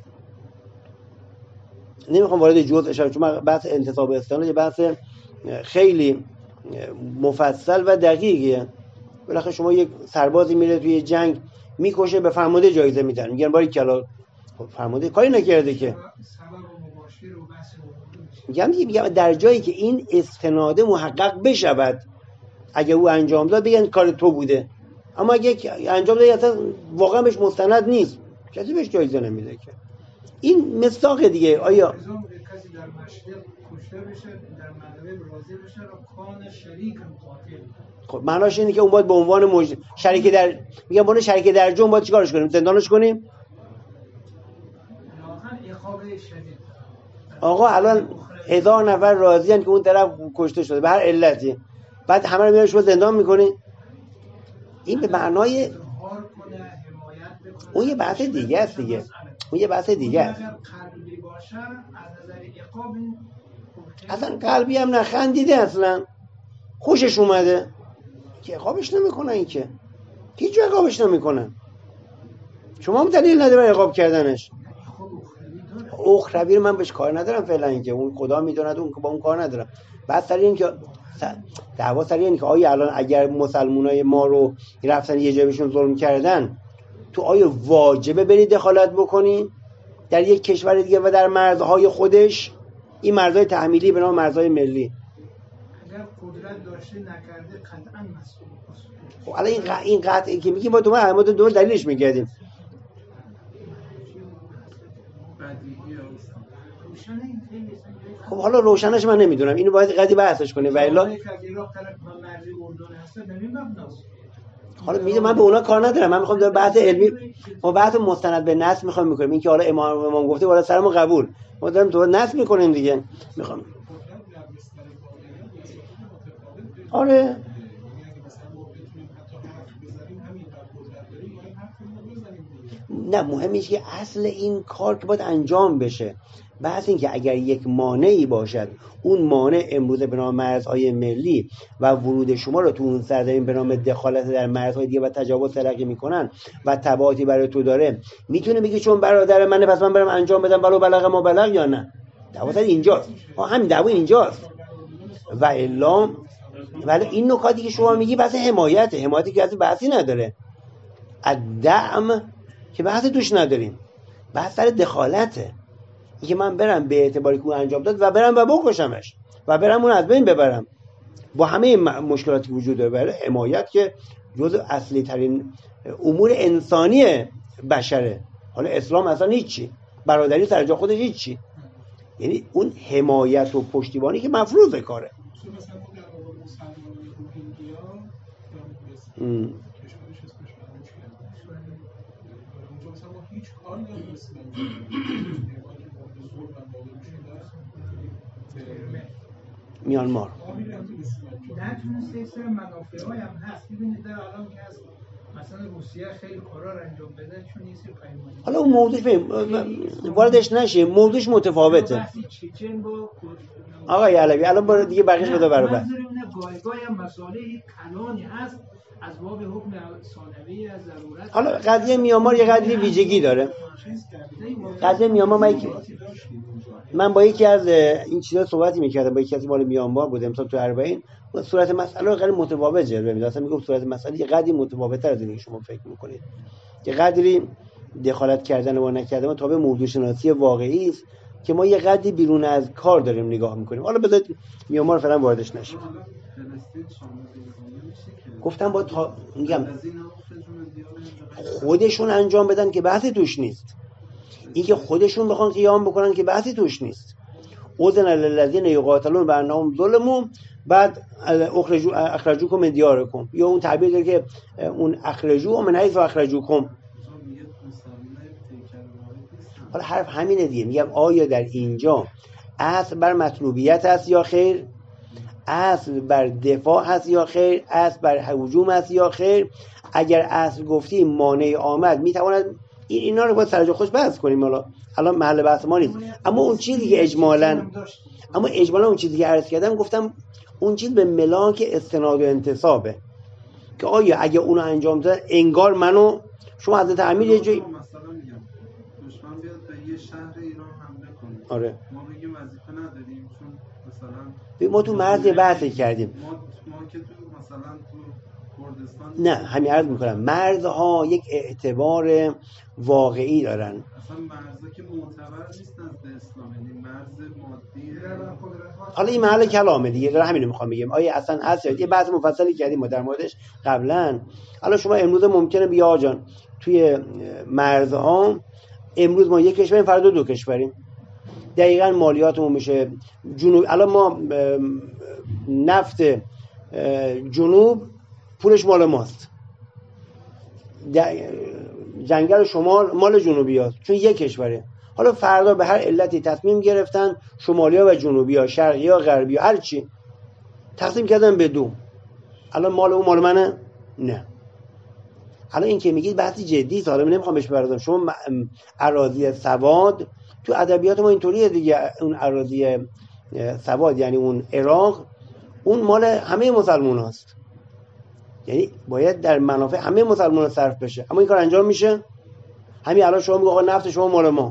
نمیخوام وارد جزء شم چون بحث انتصاب و استناد یه بحث خیلی مفصل و دقیقیه. بالاخره شما یک سربازی میره توی جنگ میکشه، به فرمانده جایزه میدن، میگن باری کلا، خب فرمانده کاری نکرده که. میگم در جایی که این استناده محقق بشود، اگه او انجام داد بگن کار تو بوده، اما اگه انجام داد اصلا واقعا بهش مستند نیست، کسی بهش جایزه نمیده که. این مصداق دیگه. آیا کسی در مشرق کشته بشه، در مغرب راضی بشه و کان شریک قاتل؟ خب معناش اینه که اون باید به عنوان شریک در میگم باید شریک در جرم باید چیکارش کنیم؟ زندانش کنیم؟ آقا الان 1000 نفر راضیان که اون طرف کشته شده به هر علتی، بعد همه رو میاره شما زندان میکنی؟ این به معنای اون یه بحث دیگه است دیگه. اون یه بحث دیگه است. اصلا قلبی هم نخندیده، اصلا خوشش اومده که عقابش نمیکنن، این که هیچ عقابش نمیکنن. شما هم دلیل نداره برای عقاب کردنش. اخروی رو من بهش کار ندارم فعلا، اینکه اون خدا میدوند، اون که با اون کار ندارم. بعد سر این که دعوا سر این که آیا الان اگر مسلمانای ما رو رفتن یه جای بهشون ظلم کردن، تو آیا واجبه بری دخالت بکنی در یک کشور دیگه و در مرزهای خودش؟ این مرزهای تحمیلی به نام مرزهای ملی. اگر قدرت داشته نکرده قطعا مسئول. خب الان این قطعی که میگیم با تو ما دور دلیلش میگردیم. خب حالا روشنش من نمیدونم، اینو باید قضیه بحثش کنه و الا حالا میگم من به اونا کار ندارم، من میخوام بحث علمی و بحث مستند به نص میخوام میکنیم. این که حالا امام گفته بالا سرمون قبول، ما داریم تو نص میکنیم دیگه. میخوام آره نه، مهمه که اصل این کار که باید انجام بشه. بحث این که اگر یک مانعی باشد، اون مانع امروز به نام مرزهای ملی و ورود شما رو تو اون سرزمین به نام دخالت در مرزهای دیگه و تجاوز تلقی میکنن و تبعاتی برای تو داره، میتونه بگی چون برادر منه پس من برم انجام بدم ولو بلغ ما بلغ، یا نه؟ دعوا سر اینجاست، همین دعوا اینجاست. و الا ولی این نکاتی که شما میگی بحث حمایتی که اصلا بحثی نداره. الدعم که بحث توش نداریم، بحث سر دخالته، این که من برم به اعتباری که اون انجام داد و برم و بکشمش و برم اون از بین ببرم با همه مشکلاتی که وجود داره. حمایت که جزء اصلی ترین امور انسانی بشره. حالا اسلام اصلا هیچی، برادری سر جا خودش هیچی، یعنی اون حمایت و پشتیبانی که مفروض کاره. میانمار نتونسته سر منافعهای هم هست. ببینید در الان که هست مثلا روسیه خیلی کارا رو انجام بده چون این سری پیمانی. حالا اون موضوعش واردش نشه، موضوعش متفاوته. آقای علوی الان برای دیگه بقیش بده برابر. گاهی هم مسائل کلانی هست از باب حکم ثانوی از ضرورت. حالا قضیه میانمار یه قضیه ویژگی داره. قضیه میانمار من با یکی از این چیزا صحبتی می‌کردم، با یکی از مال میانمار بودم مثلا تو 40 صورت مسئله رو خیلی متفاوت جلوه می‌داد. اصلا میگم صورت مسئله یه قدری متفاوت‌تر از اینی که شما فکر می‌کنید. یه قدری دخالت کردن و نکردن تابع موضوع شناسی واقعی است که ما یه قدری بیرون از کار داریم نگاه می‌کنیم. حالا بذارید میانمار فعلا واردش نشیم. گفتم با میگم خودشون انجام بدن که بحثی توش نیست، این که خودشون بخوان قیام بکنن که بحثی توش نیست. اذن للذین یقاتلون بانهم ظلموا بعد اخرجوکم من دیارکم، یا اون تعبیر داره که اون اخرجو من حیث اخرجوکم. حالا حرف همینه دیگه. میگم آیا در اینجا اصل بر مطلوبیت است یا خیر؟ اصل بر دفاع هست یا خیر؟ اصل بر هجوم هست یا خیر؟ اگر اصل گفتی مانع آمد میتواند اینا رو باید سر جا خوش بحث کنیم. الان محل بحث ما نیست. اما اون چیزی که اجمالاً اون چیزی که عرض کردم، گفتم اون چیز به ملاک استناد و انتصابه که آیا اگه اونو انجام داد انگار منو شما حضرت امیر یه جایی مثلا میگم دشمن بیاد به یه شهر ایران حمله کنه، آره ما بگیم وظیفه نداریم چون مثلا ما تو مرز بحث کردیم، ما که تو مثلا تو کردستان نه همین عرض میکنم مرزها یک اعتبار واقعی دارن. اصلا مرزها که معتبر نیست نزد اسلام، یعنی مرز مادی. حالا این محل کلامه دیگه، داره همین رو میخوام بگم. آیا اصلا هست؟ یه بحث مفصلی کردیم ما در موردش قبلا. حالا شما امروز ممکنه بیا جان توی مرزها امروز ما یک کشوریم، فردا دو کشوریم، دقیقاً مالیاتمون میشه جنوب. الان ما نفت جنوب پولش مال ماست، جنگل شمال مال جنوبی هاست، چون یک کشوره. حالا فردا به هر علتی تصمیم گرفتن شمالی ها و جنوبی ها، شرقی ها غربی ها، هر چی تقسیم کردن به دو. الان مال اون مال منه؟ نه. الان این که میگید بحثی جدی است، حالا من نمیخوام بهش بپردازم. شما اراضی سواد تو ادبیات ما اینطوریه دیگه، اون اراضی سواد یعنی اون عراق، اون مال همه مسلمان هاست، یعنی باید در منافع همه مسلمان صرف بشه. اما این کار انجام میشه؟ همین الان شما میگه آقا نفت شما مال ما،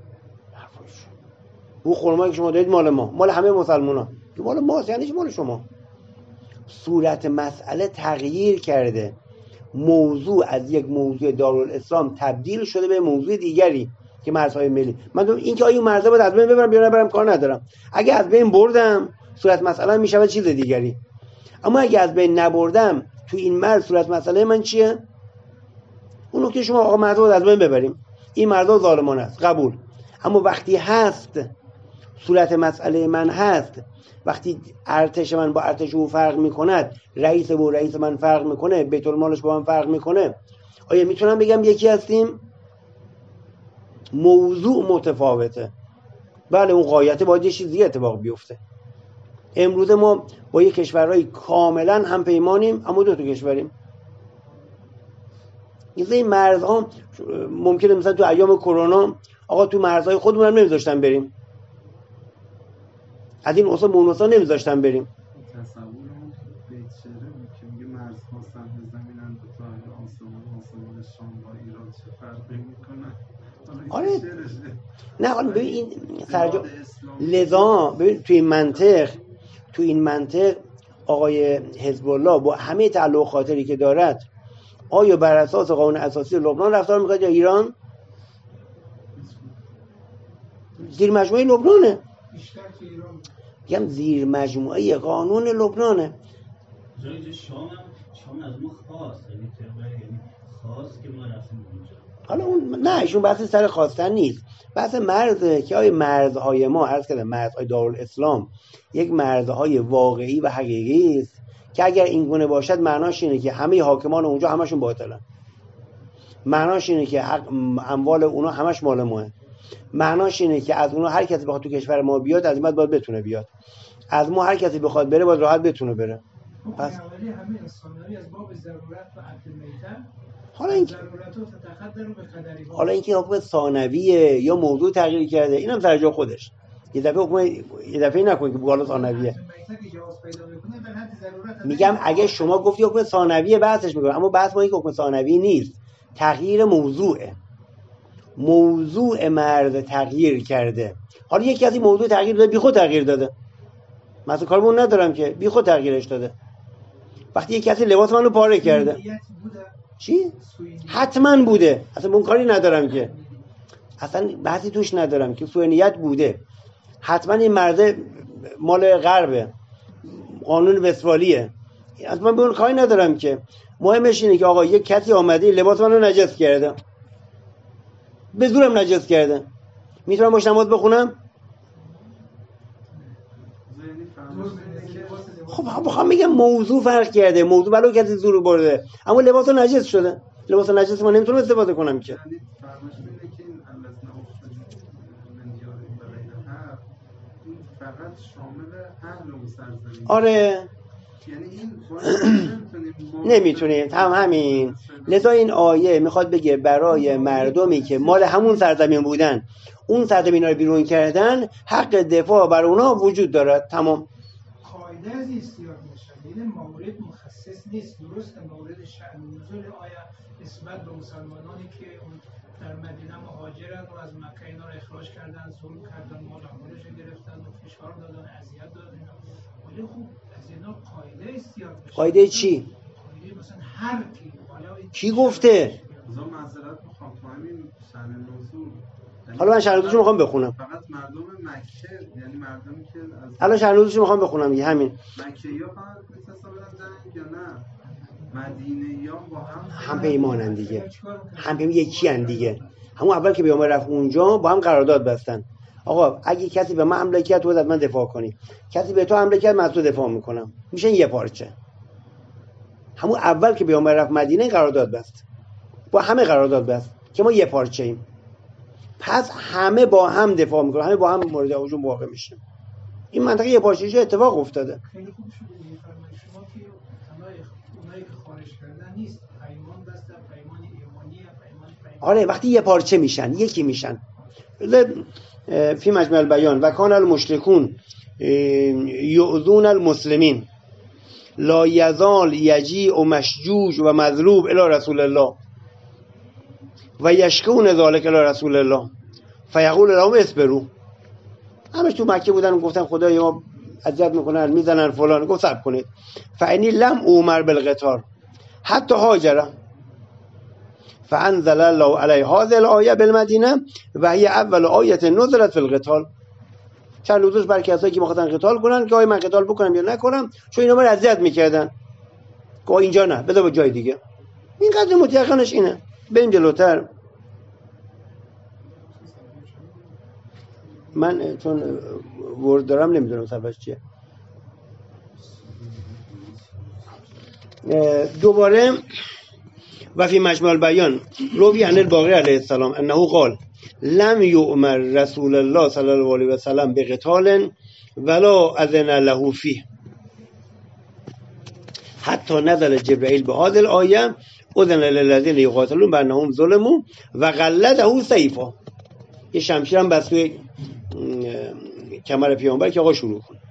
اون خرمایی که شما دارید مال ما، مال همه مسلمان‌ها، مال ماست، یعنی مال شما. صورت مسئله تغییر کرده، موضوع از یک موضوع دارالاسلام تبدیل شده به موضوع دیگری که مرزهای ملی. من این که آیا مرزها باید از بین ببرم یا نبرم کار ندارم. اگه از بین بردم صورت مسئله میشه چیز دیگری، اما اگه از بین نبردم تو این مرز صورت مسئله من چیه؟ اون نکته شما آقا مرزها باید از بین ببریم، این مرزها ظالمانه است، قبول. اما وقتی هست صورت مسئله من هست، وقتی ارتش من با ارتش او فرق میکند، رئیس با رئیس من فرق میکنه، بیت المالش با من فرق میکنه، آیا میتونم بگم یکی هستیم؟ موضوع متفاوته. بله اون غایت باید یه چیزی اتفاق بیفته. امروز ما با یک کشورهای کاملا هم پیمانیم، اما دو تا کشوریم. این مرزها ممکنه مثلا تو ایام کرونا آقا تو مرزهای خودمون هم نمیذاشتن بریم، از این اصلا مونوسا نمیذاشتن بریم. تصورمون بیت شعره که میگه مرزها سهم زمینن دو تا آسمان شام با ایران چه فرقی میکنن. آره نه حالا ببین این سرجا لذا ببین تو این منطق آقای حزب الله با همه تعلق خاطری که دارد آیا بر اساس قانون اساسی لبنان رفتار میکنه یا ایران؟ زیر مجموعه لبنانه، میگم زیر مجموعه قانون لبنانه. شام از ما خواست، یعنی خواست که ما رفتیم اونجا. حالا اون نه ایشون بحث سر خواستن نیست، بحث مرزه که آیا مرزهای ما عرض کردم مرزهای دارالاسلام یک مرزهای واقعی و حقیقی است که اگر این گونه باشد معناش اینه که همه حاکمان اونجا همشون باطلن، معناش اینه که اموال اونا همش مال ماه، معناش اینه که از اونا هر کسی بخواد تو کشور ما بیاد از این بعد باید بتونه بیاد، از ما هر کسی بخواد بره باید راحت بتونه بره. پس اولی همه انسان‌هایی از باب ضرورت و عقل میتن، حالا این اینکه حکم ثانویه یا موضوع تغییر کرده اینم سر جای خودش، یه دفعه نکنید که بالا ثانویه. میگم اگه شما گفتی حکم ثانویه بحثش میکنم، اما بحث ما این که حکم ثانوی نیست، تغییر موضوعه. موضوع مرز تغییر کرده. حالا یکی از این موضوع تغییر داده، بیخود تغییر داده، مثلا کارمون ندارم که بیخود تغییرش داده. وقتی یکی از لباس منو پاره کرده چی؟ حتما بوده، اصلا اون کاری ندارم که، اصلا بحثی توش ندارم که سوء نیت بوده. حتما این مرز مال غربه، قانون وستفالیه، اصلا به اون کاری ندارم که. مهمش اینه که آقا یک کسی آمده لباس منو نجس کرده، به زورم نجس کرده، میتونم باش نماز بخونم؟ خب بخوام میگم موضوع فرق کرده، موضوع بلو کسی زور برده، اما لباس نجس شده، لباس نجس ما نمیتونم استفاده کنم که. فقط شامل اهل اون سرزمین. آره یعنی این نمیتونیم همین. لذا این آیه میخواد بگه برای مردمی که مال همون سرزمین بودن، اون سرزمین رو بیرون کردن، حق دفاع بر اونا وجود دارد. تمام. قاعده از استیار میشه، این مورد مخصص نیست. درست مورد شأن نزول آیه نسبت به مسلمانانی که در مدینه مهاجرن و از مکه اینا رو اخراج کردن، ظلم کردن، مال اموالش رو گرفتن و فشار دادن، اذیت دادن. ولی خب از اینا قاعده استیار میشه. قاعده چی؟ قاعده مثلا هر کی حالا کی گفته؟ بذار معذرت میخوام تو همین شأن نزول، حالا من شأن نزولش میخوام بخونم. فقط مردم مکه، یعنی مردمی که از حالا شأن نزولش میخوام بخونم دیگه، همین مکه‌یا فقط میتونستن برن جنگ یا نه مدینه‌یان با هم پیمانن دیگه، هم پیمان یکی ان دیگه. همون اول که پیامبر رفت اونجا با هم قرارداد بستن. آقا اگه کسی به من حمله کرد تو از من دفاع کنی، کسی به تو حمله کرد من از تو دفاع میکنم، میشن یه پارچه. همون اول که پیامبر رفت مدینه قرارداد بست، با همه قرارداد بست که ما یه پارچه ایم. پس همه با هم دفاع میکنن، همه با هم مورد هجوم واقع میشه. این منطقه یه پارچه اتفاق افتاده. خیلی خوب شده میفرمایید شما که اونایی که خارج کردن نیست، پیمان بستن، پیمان ایمانی، پیمان آره وقتی یه پارچه میشن، یکی میشن. فی مجمع البیان و کان المشرکون یؤذون المسلمین لا یزال یجیع و مشجوج و مضروب الی رسول الله و یشکون ذالک الی رسول الله فیقول لهم اصبروا. همش تو مکه بودن و گفتن خدایا ما اذیت میکنن میزنن فلان، گفت صبر کنید. فانی لم اومر بالقتال حتی هاجر فانزل الله علیه هذه الآیه بالمدینه و هی اول آیه نزلت فی القتال. چند روزش برای کسایی که می‌خواستن قتال کنن که من قتال بکنم یا نکنم، چون اینا من اذیت میکردن. که اینجا نه، بذار به جای دیگه. این قدر متأخرش اینه. بریم جلوتر. من چون ورد دارم نمیدونم صفحش چیه. دوباره و فی مجمع البیان روی عن الباقر علیه السلام انه قال لم یؤمر رسول الله صلی الله علیه و سلم بقتال ولا اذن له فیه حتی نزل جبرئیل به هذه الآیه اذن للذین یقاتلون بانهم ظلموا و قلده سیفا. یه شمشیر هم بس توی کمر پیامبر که آقا شروع کن.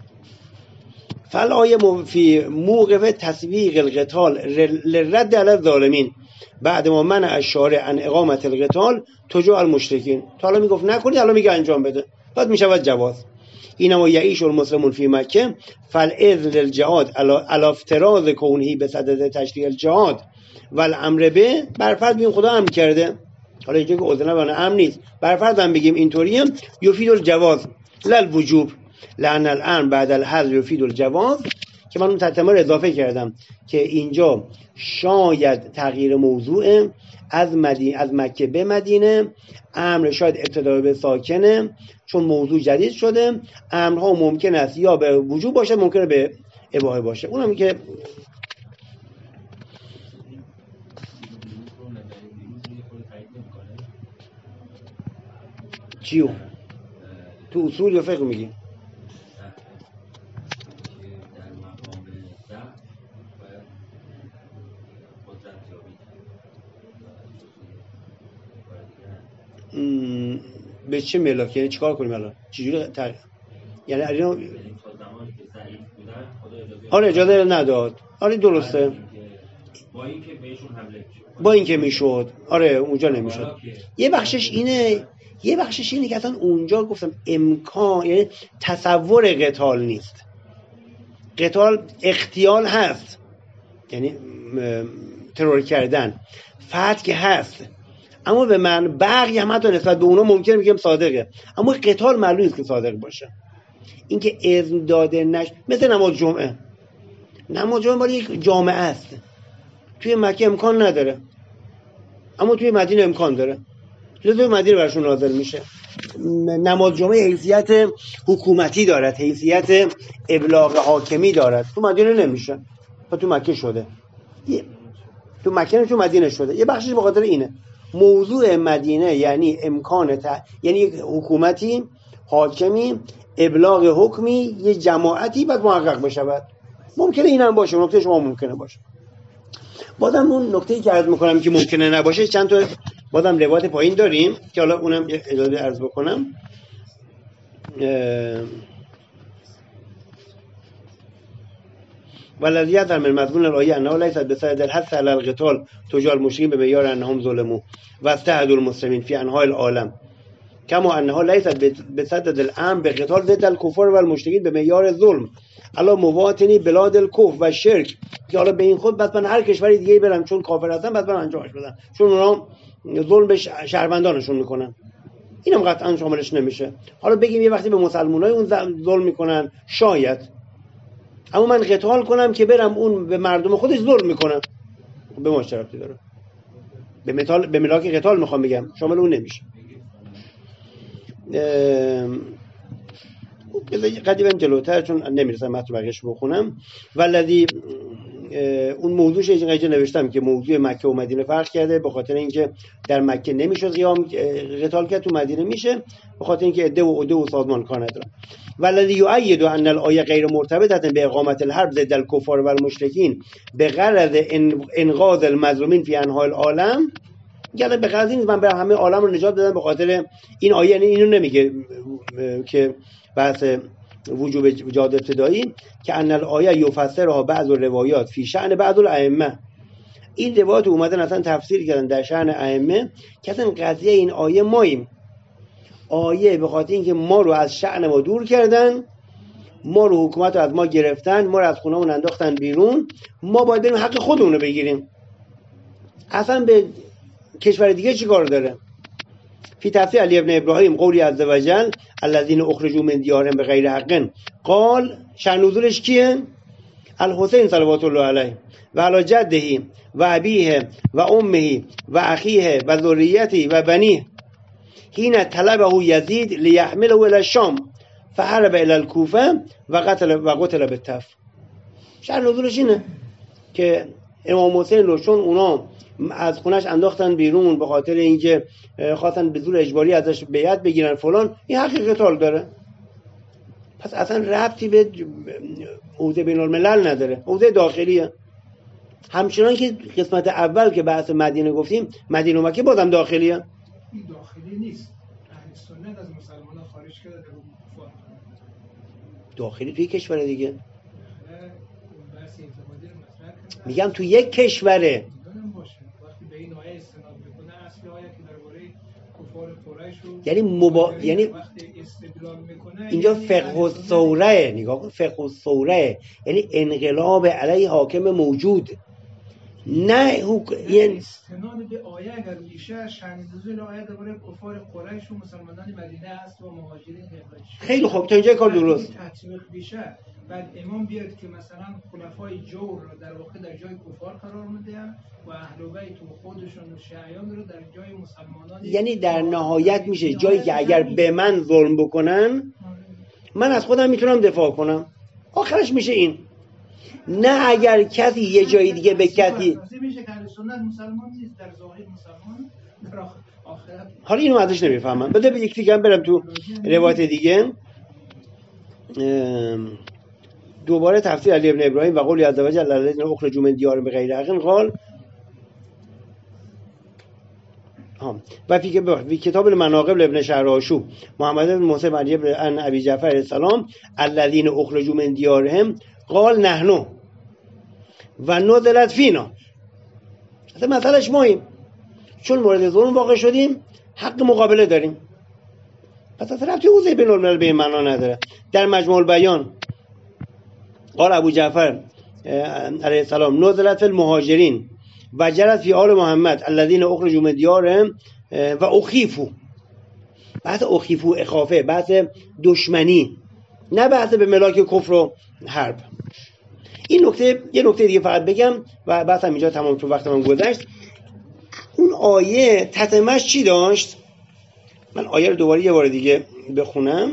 فالآیه فی موقف تسویق القتال للرد علی الظالمین بعد ما منع الشارع عن اقامت القتال تجوع المشرکین. تا حالا میگفت نکنید، حالا میگه انجام بده، بعد میشود جواز. اینما یعیش المسلمون فی مکه فالاذن للجهاد علی افتراض کونه بصدد تشریع الجهاد والامر به برفرض بگیم خدا امر کرده. حالا اینجا که اذن و امر نیست، برفرض هم بگیم اینطوریه یفید الجواز لا الوجوب لأن الآن بعد الحظر يفيد الجواز، که من اون تتمر اضافه کردم که اینجا شاید تغییر موضوع از مکه به مدینه، امر شاید ابتدا به ساکنه چون موضوع جدید شده. امرها ممکن است یا به وجوب باشه، ممکنه به اباحه باشه. اونم که چیو تو اصول یا فقه میگی؟ به چه ملاک؟ یعنی چیکار کنیم الان؟ چجوری یعنی الان آره اجازه نداد. آره درسته. با اینکه میشد آره اونجا نمیشد. یه بخشش اینه که اصلا اونجا گفتم امکان، یعنی تصور قتال نیست. قتال اغتیال هست، یعنی ترور کردن، فتح که هست، اما به من بقیه هم حتی نسبت به اونا ممکنه میگم صادقه، اما قتال معلوم نیست که صادق باشه. اینکه اذن داده نشه، مثل نماز جمعه مال یک جامعه است. توی مکه امکان نداره اما توی مدینه امکان داره، لذا مدینه برشون نازل میشه. نماز جمعه حیثیت حکومتی دارد، حیثیت ابلاغ حاکمی دارد، تو مدینه نمیشه و تو مکه شده. تو مکه تو مدینه شده. یه بخشش به خاطر اینه. موضوع مدینه یعنی امکان یعنی یک حکومتی، حاکمی، ابلاغ حکمی، یه جماعتی باید محقق بشود. ممکنه اینم باشه، نکته شما ممکنه باشه. بازم اون نکته‌ای که عرض می‌کنم که ممکنه نباشه، چند تا بازم روایت پایین داریم که حالا اونم اجازه عرض بکنم. والذی یظهر من مضمون الآیه انه لیس بصدد الحث علی القتال تجاه المشرکین بمعیار انهم ظلموا واستعدوا المسلمین فی انحاء العالم کما انه لیس بصدد الامر بقتال ضد الکفار والمشرکین بمعیار ظلم الا مواطنی بلاد الکفر و شرک، که حالا به این خود بس من هر کشوری دیگه برم چون کافر هستن بس من انجامش بدم، چون اونا ظلم به شهروندانشون میکنن، اینم قطعا شاملش نمیشه. حالا بگیم یه وقتی به مسلمانای اون ظلم میکنن شاید، اما من قتال کنم که برم اون به مردم خودش ظلم میکنم، به ما چه ربطی داره؟ به ملاک قتال میخوام بگم، شامل اون نمیشه. قدیما جلوتر چون نمیرسم متن بقیه‌اش بخونم، ولذی اون موضوعش اینجا نوشتم که موضوع مکه و مدینه فرق کرده، به خاطر اینکه در مکه نمیشه قیام قتال کرد، تو مدینه میشه، به خاطر اینکه عده و سازمان کار ندارن. ولذی یؤید ان الآیه غیر مرتبطه به اقامت الحرب ضد الکفار و المشرکین بغرض انقاذ المظلومین فی انحاء العالم، یعنی به غرض این من به همه عالم رو نجات بدم، به خاطر این آیه. یعنی اینو نمیگه که بحث وجوب جهاد ابتدایی، که ان الآیه یفسرها بعض الروایات فی شأن بعض الائمه، این روایات اومدن اصلا تفسیر کردن در شأن ائمه که اصلا قضیه این آیه ماییم، آیه به خاطر اینکه ما رو از شأن ما دور کردن، ما رو حکومت رو از ما گرفتن، ما رو از خونه‌مون انداختن بیرون، ما باید بریم حق خودمون رو بگیریم. اصلا به کشور دیگه چی کار داره؟ فی تفسیر علی ابن ابراهیم قولی عز وجل الذین اخرجوا من دیارهم بغیر حق، قال شأن نزولش کیه؟ الحسین صلوات الله علیه و علی جده و ابیه و امه و اخیه و ذریته و بنیه حین طلبه یزید لیحمله الی الشام فهرب الی الکوفه و قتل بالتف. شأن نزولش اینه که امام حسین رو چون اونا از خونش انداختن بیرون به خاطر اینکه خواستن به زور اجباری ازش بیعت بگیرن فلان، این حق قتال داره. پس اصلا ربطی به حوزه بین الملل نداره، حوزه داخلیه. همچنان که قسمت اول که بحث مدینه گفتیم، مدینه و مکه بازم داخلیه. این داخلی نیست، اهل سنت از مسلمانان خارج کرده در کفار، داخلی توی کشور دیگه. میگم تو یک کشوره. این آیه استناد میکنه، اصل آیه که درباره کفار قریش رو یعنی وقتی استدلال میکنه اینجا فقه الثوره، نگاه کن، فقه الثوره یعنی انقلاب علیه حاکم موجود، نه یعنی استناد به آیه اگر میشه شأن نزول آیه درباره کفار قریش و مسلمانان مدینه است و مهاجرین خارج. خیلی خوب، تا اینجا کار درست. تطبیق بشه بعد امام بیاد که مثلا خلفای جور رو در واقع در جای کفار قرار میده و اهل بیت و خودشون و شیعیان رو در جای مسلمانان، یعنی در نهایت میشه جایی که اگر به من ظلم بکنن من از خودم میتونم دفاع کنم، آخرش میشه این. نه اگر کسی یه جایی دیگه به کسی میشه که اهل سنت مسلمان نیست، در ظاهر مسلمان، در آخرت. حالا اینو ازش نمیفهمم. بده به یک دیگه برم تو روایت دیگه. دوباره تفسیر علی ابن ابراهیم و قولی عز وجل الذین اخرجوا من دیارهم بغیر حق قال و فی کتاب المناقب ابن شهرآشوب محمد بن موسی علی ابن ابی جعفر علیه السلام الذین اخرجوا من دیارهم قال نحن و نزلت فینا. اصلا مسئلهش ماییم، چون مورد ظلم واقع شدیم حق مقابله داریم، پس اصلا ربطی حوزه بین الملل به این معنا نداره. در مجموع البیان قال ابو جعفر علیه السلام نزلت المهاجرین و جرت فی آل محمد الذین اخرجوا من دیارهم و اخیفوا. بحث اخیفوا اخافه، بحث دشمنی، نه بحث به ملاک کفر و حرب. این نکته، یه نکته دیگه فقط بگم و بحثم اینجا تمام شد، وقت من گذشت. اون آیه تتمش چی داشت؟ من آیه رو دوباره یه بار دیگه بخونم.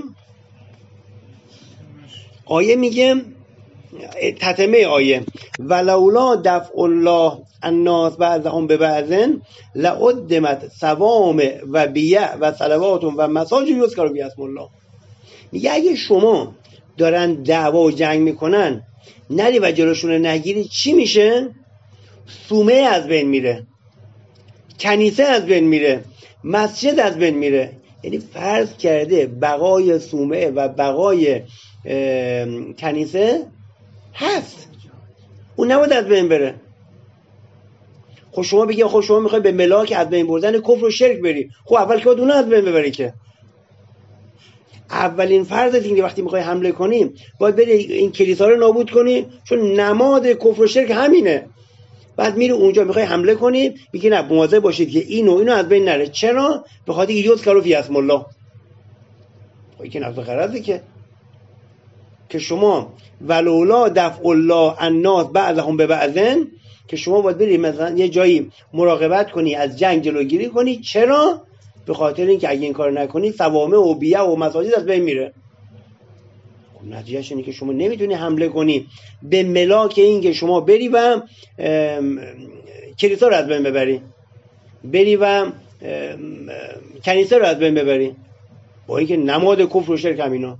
آیه میگه، تتمه آیه ولولا دفع الله الناس بعضهم ببعض لعدمت صوام و بیع و صلوات و مساجد یذکر فیها اسم الله. میگه اگه شما دارن دعوا و جنگ میکنن نری و جلوشون نگیری چی میشه؟ صومعه از بین میره، کنیسه از بین میره، مسجد از بین میره. یعنی فرض کرده بقای صومعه و بقای کنیسه هست، اون نباید از بین بره. خب شما بگی خب شما میخوای به ملاک از بین بردن کفر و شرک بری، خب اول که باید اون از بین ببری. که اولین فرض اینه وقتی میخوای حمله کنی باید بری این کلیسا رو نابود کنی، چون نماد کفر و شرک همینه. بعد میری اونجا میخوای حمله کنی، میگی نه مواظب باشید که اینو از بین نره. چرا؟ به خاطر ایدیوس کارو فی اسم الله. این که نقض غرضه که شما ولولا دفع الله الناس بعضهم ببعضن، که شما باید بری مثلا یه جایی مراقبت کنی از جنگ جلوگیری کنی. چرا؟ به خاطر اینکه اگه این کار نکنی صوامع و بیع و مساجد از بین میره. نتیجهش اینه که شما نمیتونی حمله کنی به ملاک این که شما بری و کلیسا رو از بین ببری، بری و کنیسه رو از بین ببری، با اینکه نماد کفر و شرک همینا.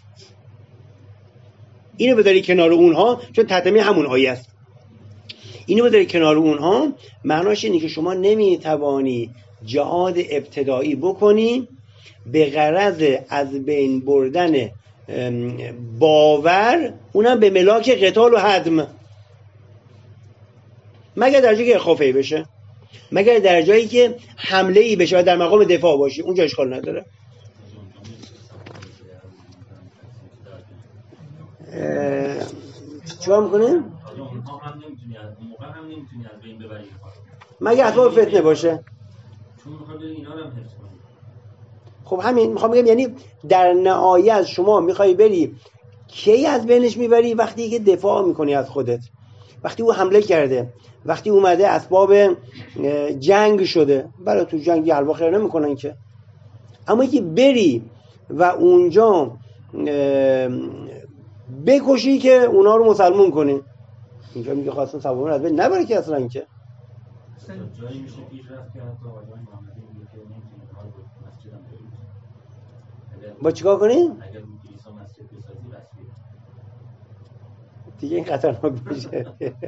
اینو بذاری کنار اونها، چون تتمه همون آیه است. اینو بذاری کنار اونها، معناش اینه که شما نمیتوانی جهاد ابتدایی بکنی به غرض از بین بردن باور، اونم به ملاک قتال و هدم، مگر در جایی که اخافه‌ای بشه، مگر در جایی که حمله‌ای بشه و در مقام دفاع باشی، اونجا اشکال نداره. چیکار میکنیم؟ مگر اسباب فتنه باشه. خب همین میخوام بگم، یعنی در نهایت شما میخوای بری کی از بینش میبری؟ وقتی که دفاع میکنی از خودت، وقتی او حمله کرده، وقتی اومده اسباب جنگ شده. برای تو جنگ حلوا خیر نمیکنن که، اما که بری و اونجا بکشی که اونا رو مسلمون کنی، اینجا میگه خواستن صوابون از بین نبره که اصلا. که جایی میشه پیش رفت که حتی آقای محمدی میگه که نمیتونیم کار بود مسجد هم برید. با چیکار کنیم؟ اگر بود کلیسا مسجد بسازی بسید دیگه این خطرناک میشه.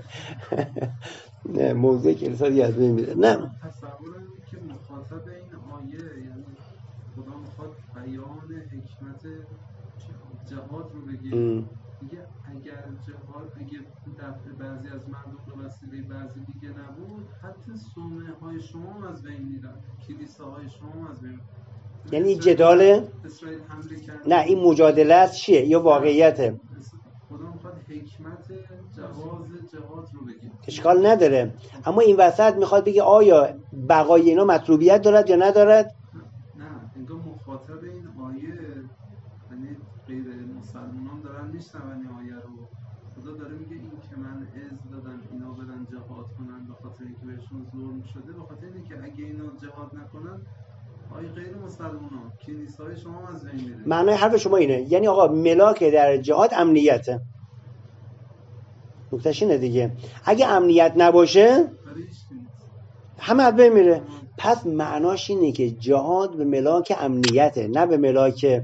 نه موضوع کلیسا دیگه از بین میره. نه تصورم که مخاطب این آیه، یعنی خدا میخواد بیان حکمت جهاد رو بگه. میگه اگر جهاد، اگه دفع بعضی از مردم به وسیله بعضی دیگه نبود، حتی صومعه های شما هم از بین میرن، کلیساهای شما هم از بین میرن. یعنی این جداله؟ اسرائیل حمله کرد. نه این مجادله است چیه یا واقعیته؟ خدا میخواد حکمت جهاد رو بگه. اشکال نداره، اما این وسط میخواد بگه آیا بقای اینا مطلوبیت دارد یا ندارد؟ نه انگار مخاطب این آیه، یعنی غیر مسلمانان دارن میشنون این آیه رو. خدا داره میگه این که من عز دادم اینا برن جهاد کنن به خاطر اینکه بهشون ظلم شده، به خاطر اینکه اگه اینا جهاد نکنن آیه غیر مسلمانان کلیسای شما از بین میره. معنای حرف شما اینه، یعنی آقا ملاک در جهاد امنیته. نکتهش اینه دیگه، اگه امنیت نباشه همه از بین میره. پس معناش اینه که جهاد به ملاک امنیته، نه به ملاک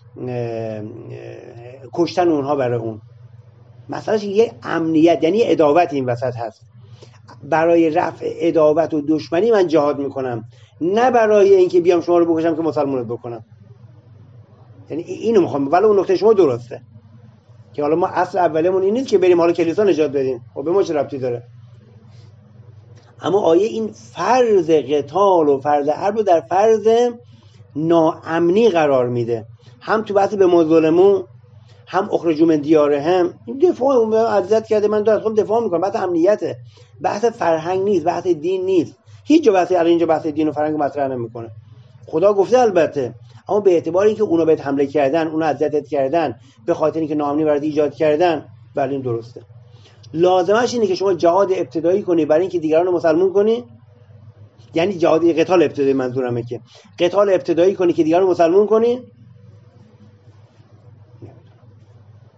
کشتن اونها برای اون. مثلا یه امنیت یعنی عداوت این وسط هست. برای رفع عداوت و دشمنی من جهاد میکنم، نه برای اینکه بیام شما رو بکشم که مسلمانت بکنم. یعنی اینو میخوام، ولی اون نکته شما درسته که حالا ما اصل اولیمون این نیست که بریم حالا کلیسا نجات بدیم، خب به ما چه ربطی داره؟ اما آیه این فرض قتال و فرض حرب رو در فرض ناامنی قرار میده، هم تو بحث به مظلمون، هم اخرجوا من دیارهم. این دفاع اون عزت کرده، من دارم دفاع میکنم، بحث امنیته، بحث فرهنگ نیست، بحث دین نیست. هیچ جا بحث اینجا بحث دین و فرهنگ مطرح نمیکنه. خدا گفته البته، اما به اعتبار اینکه اونا بهت حمله کردن، اونا اذیتت کردن، به خاطر اینکه ناامنی برات ایجاد کردن، ولی این درسته. لازمش اینه که شما جهاد ابتدایی کنی برای اینکه دیگران رو مسلمان کنی، یعنی جهاد قتال ابتدایی، منظورمه که قتال ابتدایی کنی که دیگران رو مسلمان کنی.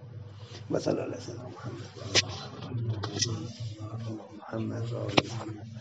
مثلا الله محمد